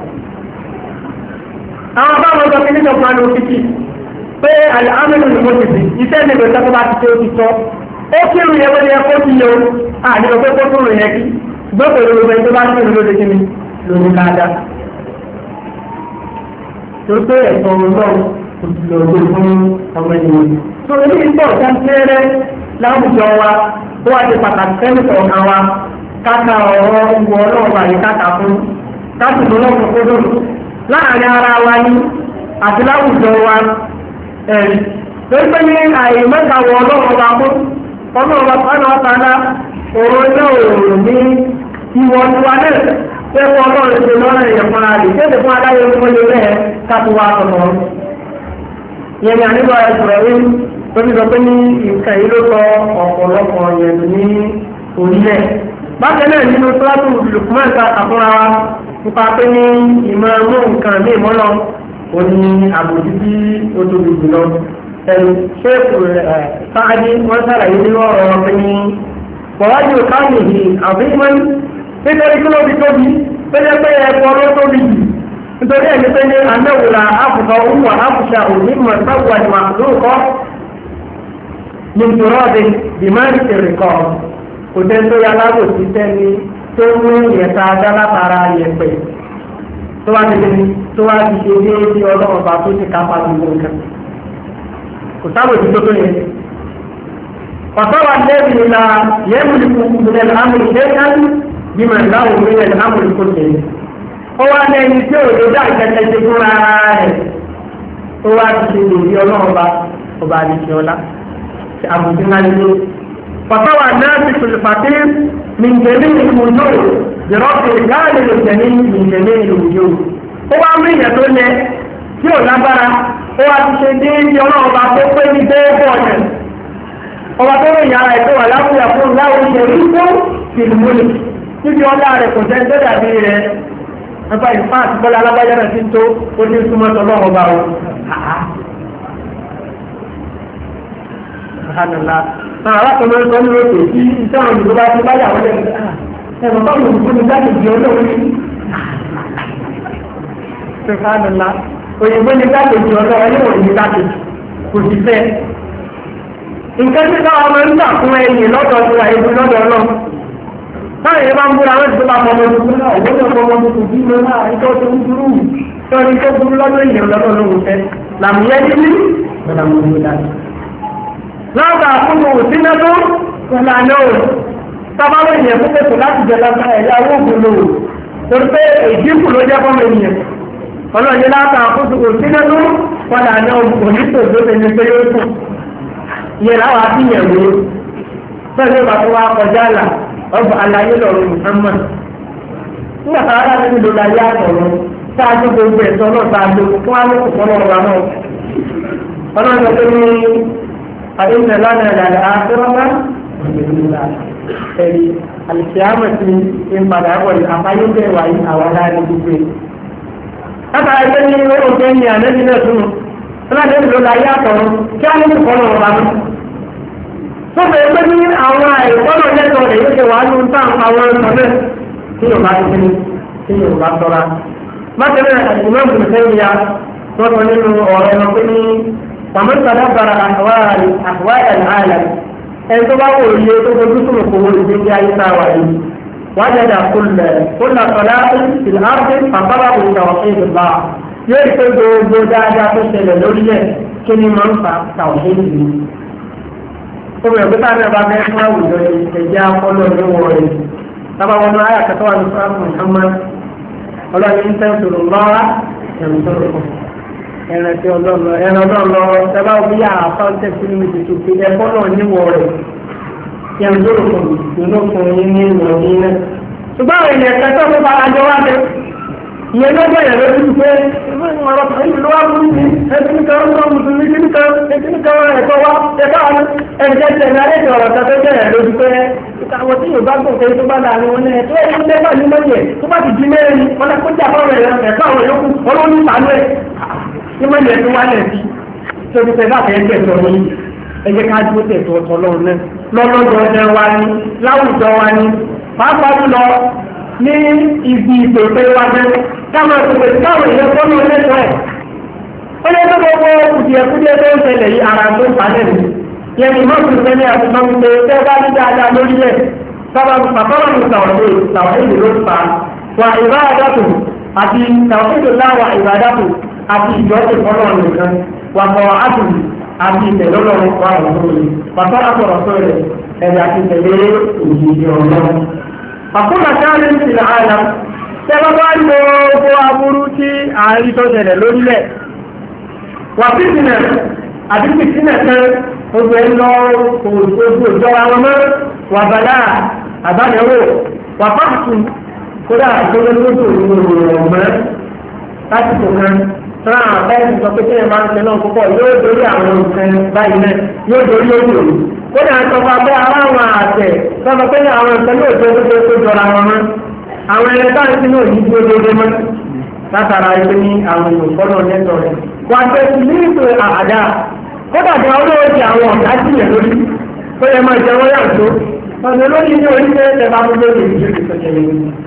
àwọn báwọn ọjọ́ kí nínú ọgbà ní òfìsì pé àmínú ni mo ti sè iṣẹ́ mi lòótọ́ tó bá ti ṣe ó ti tọ́ ó kírun yẹn wọ́n ní ẹ̀kọ́ ti yẹ o àdìgbò pé kó tún rìn yẹn kí gbọ́dọ̀ lórí ẹni tó bá kírun lóde kí ni lórí dáadáa. torí pé ẹ̀sọ́ ọlọ́run lọ́dún fún ọmọ ènìyàn. tó ilé ìgbọ́ ọ̀sán kéré láwùjọ wa ó wá ti pàtàkì sẹ́nìtọ̀ ọ̀kan wa káta ọ̀rọ̀ ìwọ ọlọ́run wà ní káta fún káàtì tó lọ́kùn kó dùn láàrin ara wa ní àti láwùjọ wa ẹ̀rí. torí pé ní àyè mẹ́ta wọ ọlọ́run wa fún ọlọ́run wa fún ọ̀nà ọ̀tàlá òun náà ò ní ìwọ tiwa náà pé fún ọlọ́run ṣe lọ́rọ̀ èèyàn fúnra rẹ̀ ṣé èdè fún adáyé ń wọlé bẹ́ẹ̀ káàtì wa tọ̀tọ̀. ìyẹn ni àníbọ̀ ẹ̀sùn rí tóbi sọ pé ní nǹkan yìí ló sọ ọ̀pọ̀lọpọ̀ yẹn ní orílẹ̀. bákan náà nínú sọ́ọ́tù Lukman ta àfúnra wa nípa pé ní ìmọ̀ mú nǹkan ní ìmọ̀nà òní àbòjú tí ó tóbi jùlọ. ẹ̀rù ṣéèkù sáájú wọ́n sàlàyé nínú ọ̀rọ̀ pé ní bọ̀wájú káàmì yìí àbí ìmọ̀ nítorí kí ló fi tóbi pé jẹ́ pé ẹ̀kọ́ ló tóbi jù nítorí ẹni pé ní anáwòrán àfùkọ òun àfùṣà òní mọ̀ sáwùwà ní màlúùkọ́ ní ìtòrọ́ọ̀dẹ dìmáàdì ìrìkọ́ kò tẹ́ tó yá lábò sí sẹ́ni tó mú ìyẹ̀ta ajá látara yẹ̀pẹ̀ tó wá ti ní tó wá ti ṣe déédéé ọlọ́run bá tó ti kápá gbogbo nǹkan kò sábò tí tó tó yẹ. ọ̀sọ́wà lẹ́bi ìlà yẹ́mùlì kùkùrù àmì ìdẹ́kánì bí mà láwù mílẹ̀ àmì kò tẹ̀lé. ó wá lẹ́yìn tí ò lè dá ìkẹ́kẹ́ ṣe fún ara rẹ̀ ó wá ti ṣe lè rí ọlọ́run bá ọba àdìsí ọlá. àbùsí náà lé fatawa náàbì tòlùfàtí mìjẹ̀mí ìwùjọ ìrọ́pì káàlì ìjẹ̀mí mìjẹ̀mí ìwùjọ. ó wá mú ìyẹn tó lẹ tí ò lágbára ó wá ti ṣe déédéé ọlọ́run bá tó pé ní déédéé ọ̀nà ọba tó rìn yàrá ẹ̀ tó wà láwùjọ fún láwùjọ ìṣẹ̀rí fún tìlúmọ́lì níbi ọlá rẹ̀ kò sẹ́ni tó dàbí rẹ̀ nípa ìfáàsì bọ́lá alágbájá náà ti ń tó ó ní súnmọ́ tọ́lọ́run bá wọn. Subhanallah. Nah, Allah kemudian kami berkata, kita orang juga masih banyak orang yang saya bapak mungkin tidak dijodoh ini. Subhanallah. Orang pun tidak dijodoh ini orang tidak khususnya. Ingkar kita orang tak punya ini, lọ́dọ̀ tu lah ibu lọ́dọ̀ lọ. Táyà yẹn bá ń búra wọn ti bá ọmọ tuntun náà, òwò náà fọmọ tuntun bí mo náà ikọ́ tó ń dúró. Tọ́ni tó burú lọ́dọ̀ ìyẹn lọ́dọ̀ lóhùn fẹ́. Làmúyẹ́ nílí, lọ́dọ̀ àwọn ọmọ dáa. Lọ́gbà fún òsínà tó ìlànà òun tábàwọ̀ ènìyàn fún pẹ̀tù láti jẹ lọ́gbà ẹ̀yà ogun lòun torí pé ìdínkù ló jẹ́ fọ́mọ ènìyàn ọlọ́ọ̀ni látà fún òsínà tó padà ní onítò tó tẹ̀lé pé yóò tún ìyẹn láwọn àbíyẹ̀wò pẹ̀lú ìgbà tó wá kọjá là ọgbà àlàyé lọ́rọ̀ Muhammad nígbà tá a rà nínú ìlú láyé àtọ̀rọ̀ sáájú gbogbo ẹ̀tọ́ náà sáájú fún alókùn fọ́lọ́ فإن لنا للآخرة القيامة إن بدأ والأقايد وإن أولا نجوبه هذا أيضاً يقول كأني أنا جنسون فلا نقول لا يأتون كان يقول الله ثم يقول أولا يقول لك يقول وأن أنتم أولا سنة في الله سنة في الله سنة مثلا الإمام ابن تيمية وقال له أولا نقول ومن تدبر أحوال أحوال العالم أن تبقوا يجب أن يكون الدنيا يساوي وجد كل كل طلاق في الأرض فطلب توحيد الله يكتب بجاجة تسل لوليه كني منفع توحيد ثم يقول أنا بعد ما وجد إجاب كل نور طبعا وانا آية كتوى نصرات محمد قال إن تنصروا الله ينصركم ẹran tí ọlọ́run ẹran ọlọ́run lọ sábà bí àáfàá tẹ̀sí ní ìdìtò pé ẹ̀kọ́ náà níwọ̀ rẹ̀ kí ẹn tó lòkùn ìdùnnú fún yín ní ìwọ̀n yín náà. ṣùgbọ́n àwọn ènìyàn kẹtọ́ ló bá ajọ wá dé ìyẹn ló bẹ̀rẹ̀ lójú pé ọ̀rọ̀ ìlú wa burú sí ẹtí kan ń sọ mùsùlùmí kíní kan ẹtí kan ẹ̀kọ́ wa ẹ̀kọ́ àwọn ẹ̀jẹ̀ tẹ̀lé alẹ́ ti ọ̀rọ̀ kan tó bẹ̀rẹ̀ lójú pé àwọn tí yóò bá gbọ́ pé tó bá dà ní wọn náà tó ẹ̀yìn lẹ́gbàá ní mọ́yẹ̀ tó bá ti di mẹ́rin wọn náà kó jà fọ́ọ̀rọ̀ ẹ̀kọ́ àwọn yòókù ọlọ́run ìpàdé ìmọ̀ ilẹ̀ tó wálẹ̀ sí tóbi pẹ̀lú àtẹ̀yẹ́gbẹ̀ tó ní ẹgbẹ́ ká dúró tẹ̀tọ̀ ọ̀tọ̀ lọ́run náà lọ́lọ́dọ̀ ọdẹ wa ní láwùjọ wa ní pàápàá jùlọ ní ibi ìpèpè wa jẹ́ káwọn ìpèpè káwọn èèyàn tó ní ọlẹ́tọ̀ ẹ̀ ó lé tó gbogbo kùdìẹ̀kùdìẹ̀ tó ń ṣẹlẹ̀ yìí ara tó ń palẹ̀ mi yẹn ni mọ́tò ìfẹ́lẹ́ àtúntò ń pe tẹ́ bá ní dáadáa lórílẹ̀ sábà pàtọ́rọ̀ ní tàwọ̀dé tàwọ̀dé ló fà wà ìbáradàtò àti tàwọ̀dé láwà ìbáradàtò àti ìjọ́sìn fọ́lọ́ nìkan wà kọ́ àtùn àti ìtẹ̀lọ́lọ́ wà lọ́wọ́ pàtó àtọ̀rọ̀ sọ̀rọ̀ ẹ̀dà àti tẹ̀lé òjijì ọ̀lọ́. àkókò káàlì ń fi ààlà tẹ́lá bá ń lo owó aburú tí àárín tó ṣẹlẹ̀ lórílẹ̀. wà fìtìnà àti fìtìnà kan ojú ẹ̀ lọ ojú ìjọba wọn mọ́ wà bàlá àbáyẹ̀wò wà fáàtù kódà tó lọ́dún ọ̀mọ́ lásìkò kan tán àbẹ́ẹ̀sì sọ pé kéèyàn máa ń tẹ náà púpọ̀ yóò dórí àwọn nǹkan báyìí náà yóò dórí ojú òní. ó ní àtọ́ fún abẹ́ aláwọn àtẹ̀ sọ́dọ̀ pé àwọn nǹkan yóò tó tó tó jọra wọn mọ́. àwọn ẹ̀rẹ́ táwọn tí náà yí dúró déédéé mọ́ látara ẹgbẹ́ ní àwọn olùkọ́nà lẹ́tọ̀ rẹ̀. wà á tẹ̀sí ní ìtò àdá kódà tí wọn lóò di àwọn ọ̀gá sílẹ̀ lórí tó yẹ máa jẹ wọ́n yàtọ̀ ọ̀nà lórí ní oríṣẹ́ ẹ̀ bá mú lórí ìdíje ìtọ́jẹ́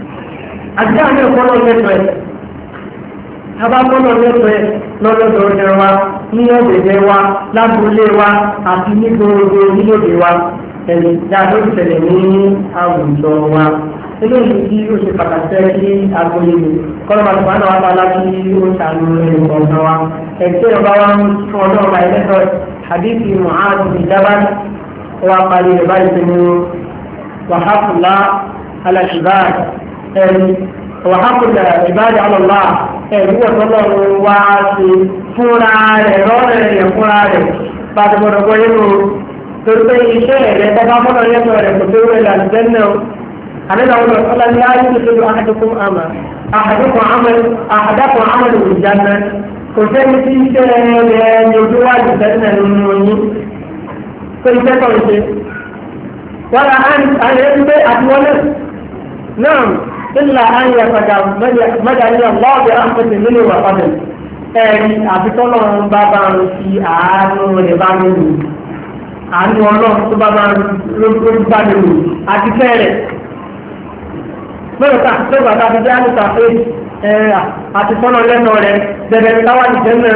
àti àwọn ẹ̀kọ́nà lẹ́tọ̀ ẹ̀ abákọ́nà lẹ́pẹ́ lọ́lọ́dọ̀ ọ̀dẹ̀ wa ní ọ̀dẹ̀dẹ̀ wa lágbólé wa àti ní gbogbo orílẹ̀-èdè wa ẹ̀lẹ́ dáadọ́ ìṣẹ̀lẹ̀ ní àwùjọ wa eléyìí tí ó ṣe pàtàkì sí agbolé mi kọ́lọ́mà tó bá náà wá bá láti ó ṣàlù ẹ̀kọ́ ọ̀gá wa ẹ̀jẹ̀ ọba wa ń fún ọdún ọba ẹlẹ́tọ̀ hadithi Mu'adh bin Jabal wa parí rẹ̀ báyìí tó ní wàhálà alàṣìbáà ẹ̀rí wàhálà ìbáàdì alọ́lá ẹ̀rí ọ̀tọ́lọ́run wá sí fúnra rẹ̀ rọ́rẹ̀ rẹ̀ fúnra rẹ̀ bá ti gbọdọ̀ gbọ́ yẹ́nu torí pé iṣẹ́ rẹ̀ bọ́bá fọ́nà yẹ́nu rẹ̀ kò tó rẹ̀ làǹtẹ́ náà àdéhùn àwọn ọ̀tọ́lá ní ayé tó tó àdókùn àmà àdàkùn àmàlù ìjànà kò sẹ́ni tí iṣẹ́ rẹ̀ ní ojú wájú tẹ́lẹ̀ nínú yín tó iṣẹ́ kan ṣe wọ́n á àyè pé àtiwọ́lẹ̀ náà إلا أن يتجمدني الله برحمة منه وفضل ẹ̀rí àfitọ́lọ́ bá bá ń fi àánú rẹ̀ bá mi lò àánú ọlọ́run tó bá bá lórí bá mi lò àti fẹ́rẹ̀ lọ́dọ̀ tá lọ́gbà tá a fi jẹ́ àlùkà pé àfitọ́lọ́ lẹ́nà rẹ̀ bẹ̀rẹ̀ ní káwá ìjẹ́ náà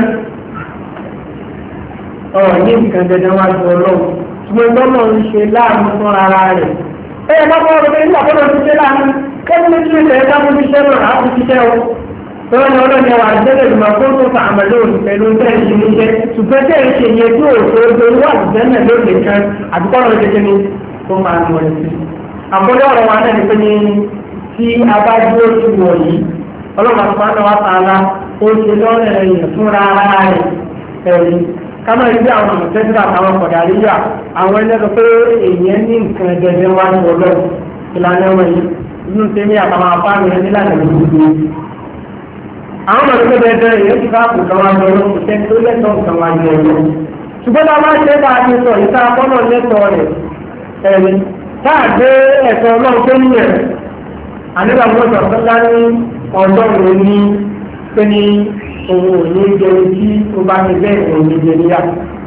ọ̀ ní nǹkan dandan wá ju ọlọ́run ṣùgbọ́n ìgbọ́nà ń ṣe láàánú fún ara rẹ̀ ẹ̀yẹ bá bọ́ ọ̀rọ̀ pé nígbà tó lọ sí ṣe láàánú kẹ́mi tí ó lè dá mú iṣẹ́ náà á fi ṣiṣẹ́ o tọ́wọ́n ní ọlọ́ni ẹwà àgbẹ̀lẹ̀ ìgbà tó tó fa àmàlẹ́ òní pẹ̀lú tẹ́ẹ̀ ṣe ní iṣẹ́ ṣùgbọ́n tẹ́ẹ̀ ṣe yẹ tí ò tó tó wà lùdẹ́nà lóde kan àdúgbò ọ̀rọ̀ kékeré ní tó máa ń wọlé sí. àkọlé ọ̀rọ̀ wa náà ní pé ní tí a bá dúró sí wọ̀ yìí ọlọ́run àtúmọ̀ wa tààlà ó ṣe lọ́rẹ̀ ẹ̀yìn fúnra ara rẹ̀ ẹ̀rí kámá ìdí àwọn àmọ̀tẹ́sílà àwọn kọ̀dàríyà àwọn ẹlẹ́dọ̀ pé èèyàn ní nǹkan ẹ̀dẹ̀dẹ̀ wá ní ọlọ́run ìlànà wọ̀nyí inú tẹ́lẹ̀ àtàwọn afáàmì ẹni láti gbogbo àwọn ọmọdé tó bẹ̀rẹ̀ èyí ti káàkùn kan wá jọ lọ́wọ́ tẹ́ tó lẹ́tọ̀ọ́ kan wá jọ lọ́wọ́ ṣùgbọ́n tá a máa ṣe bá a ti sọ ìta akọ́nà lẹ́tọ̀ọ́ rẹ̀ ẹ̀mí táàgbé ẹ̀sọ́ ọlọ́run tó níyẹn àníbà mọ́tò ọ̀sọ́lá ní ọjọ́ òun ní pé ní òun ò ní jẹ tí ó bá ti bẹ́ẹ̀ òun ní jẹ níyà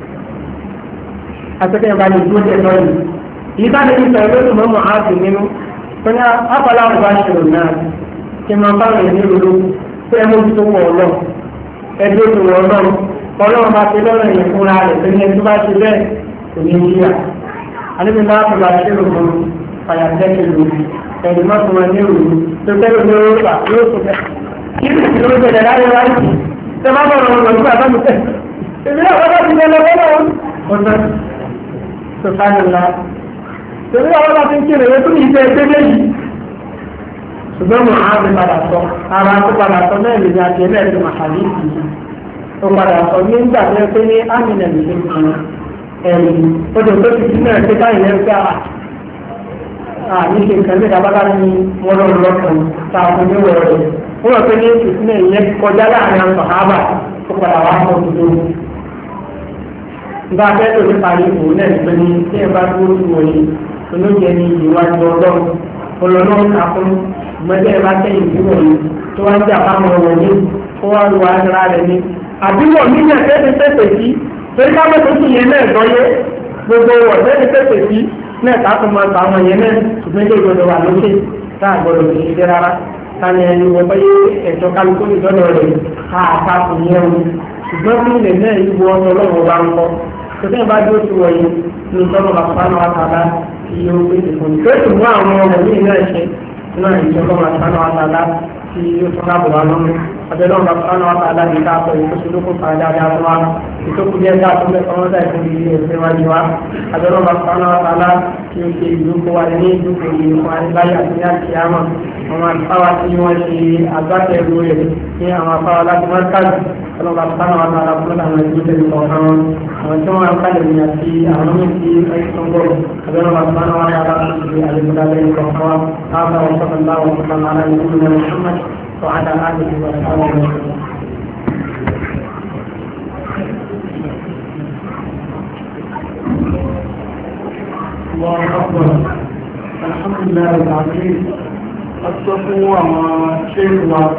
akẹ́kẹ́ bá ní dúró tẹ̀tọ́ yìí yìí bá ní sọ ìlú mọ́mọ́ ààbò nínú pé ní apàlà ọ̀gá ṣòro náà kí n máa bá rẹ̀ ní olóko pé ẹ mójú tó wọ̀ ọlọ́run ẹbí tó wọ̀ ọlọ́run ọlọ́run bá ti lọ́rọ̀ yẹn fúnra rẹ̀ pé ní ẹni tó bá ti bẹ́ẹ̀ kò ní yíyà alẹ́bí máa tó bá ṣe lòkun fàyà tẹ́kẹ̀ lò ẹ̀dùn má tó wọn ní òru tó tẹ́lẹ̀ ní oró bà yóò tó bẹ́ẹ̀ kí ni ìlú bẹ̀rẹ̀ láyé wáyé tẹ bá bọ̀rọ̀ wọn lọ́dún àbámu tẹ̀ èmi náà wọ́n bá ti bẹ́ẹ̀ lọ́wọ́ lọ́wọ́ ọ̀sán tó fáyọ̀ ńlá torí àwọn bá ti ń kéré wọ́n tó ní ìfẹ́ ẹgbẹ́ méjì ṣùgbọ́n mo á fi padà sọ ara tó padà sọ náà lè ní àti ẹlẹ́ẹ̀dùn màkàlí ìlú tó padà sọ nígbà tó yẹ pé ní ámìnà lè ṣe kan ẹ̀rù odò tó ti dín náà ṣe báyìí lẹ́yìn pé à ní ṣe nǹkan lẹ́yìn abáká ní wọn lọ lọ́kàn tá a fún ní wọ̀ rẹ̀ wọ́n rọ̀ pé ní ìpínlẹ̀ ìyẹn kọjá láàrin àwọn sàhábà tó padà wá sọ tuntun nígbà bẹ́ẹ̀ tó ní parí òun náà ní pé ní tí ẹ bá dúró sí wọ̀nyí olóyè ní ìwájú ọlọ́run olólùwọ́n kà fún mọ́tẹ́ ẹ bá tẹ̀yìn sí wọ̀nyí tó wá ń jà fáwọn wọ̀nyí ó wá lu ara rẹ̀ ní àbíwọ̀ nínú ẹ̀fẹ́ ti pèsè sí torí ká mẹ́tò sí yẹn náà gbọ́yé gbogbo ọ̀fẹ́ ti pèsè sí náà ká tó máa ta àwọn yẹn náà ṣùgbọ́n ilé ìgbọ́dọ̀ wà lókè tá a gbọ́dọ̀ fi ṣe rárá táni ẹni wọ́n bá yé ẹ̀tọ́ kálukú ìdọ́dọ̀ rẹ̀ ká àpá kò yẹ o ṣùgbọ́n fún ilẹ̀ náà ìwọ ọ̀tọ̀ ọlọ́run bá ń kọ́ tòtẹ́ bá dúró sí wọ̀nyí ní ìtọ́nà bàbá náà kàdá iye ó pèsè fún mi. tó sì mú àwọn ọmọ mi náà ṣe náà ìjọba bàbá náà kàdá tí ó tún lábọ̀ wá lọ́mú abẹ́lẹ́ ọ̀gá fún àwọn àtàlà ní káàpọ̀ ìfòsílókùn fàájà dáadáa wá ìtókù díẹ̀ dáa tó mẹ́fà wọn dà ìfún ìlú ẹ̀fẹ́ wájú wa abẹ́lẹ́ ọ̀gá fún àwọn àtàlà tí ó ṣe ìlú kó wa ní ìlú kò yìí fún àríláyé àti ní àkíyàmọ̀ àwọn àlùfáà tí wọ́n ṣe agbátẹrù rẹ̀ ní àwọn afáwà láti mọ́tàlì ọlọ́gá fún àwọn àtàlà fún àwọn ìlú tẹ̀lé kọ̀ọ̀kan wọn àwọn tí wọ́n ń kálẹ̀ ní àti àwọn ọmọ tí ẹ̀sùn bọ̀ abẹ́lẹ́ ọ̀gá fún àwọn àtàlà fún àlejò lẹ́yìn kọ̀ọ̀kan wa káàkiri wọn sọ́kàn láwọn ọ̀sán lára ìlú Muhammad وعلى آله وصحبه وسلم. الله أكبر الحمد لله العظيم الصفو وما شيخ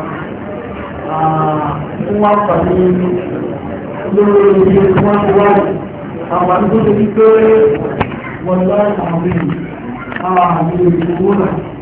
وموفقين lórí iye tí wọ́n ti wáyé àwọn àdúgbò tó ti pé wọ́n láì àwọn àmì àwọn àmì ìṣòwò náà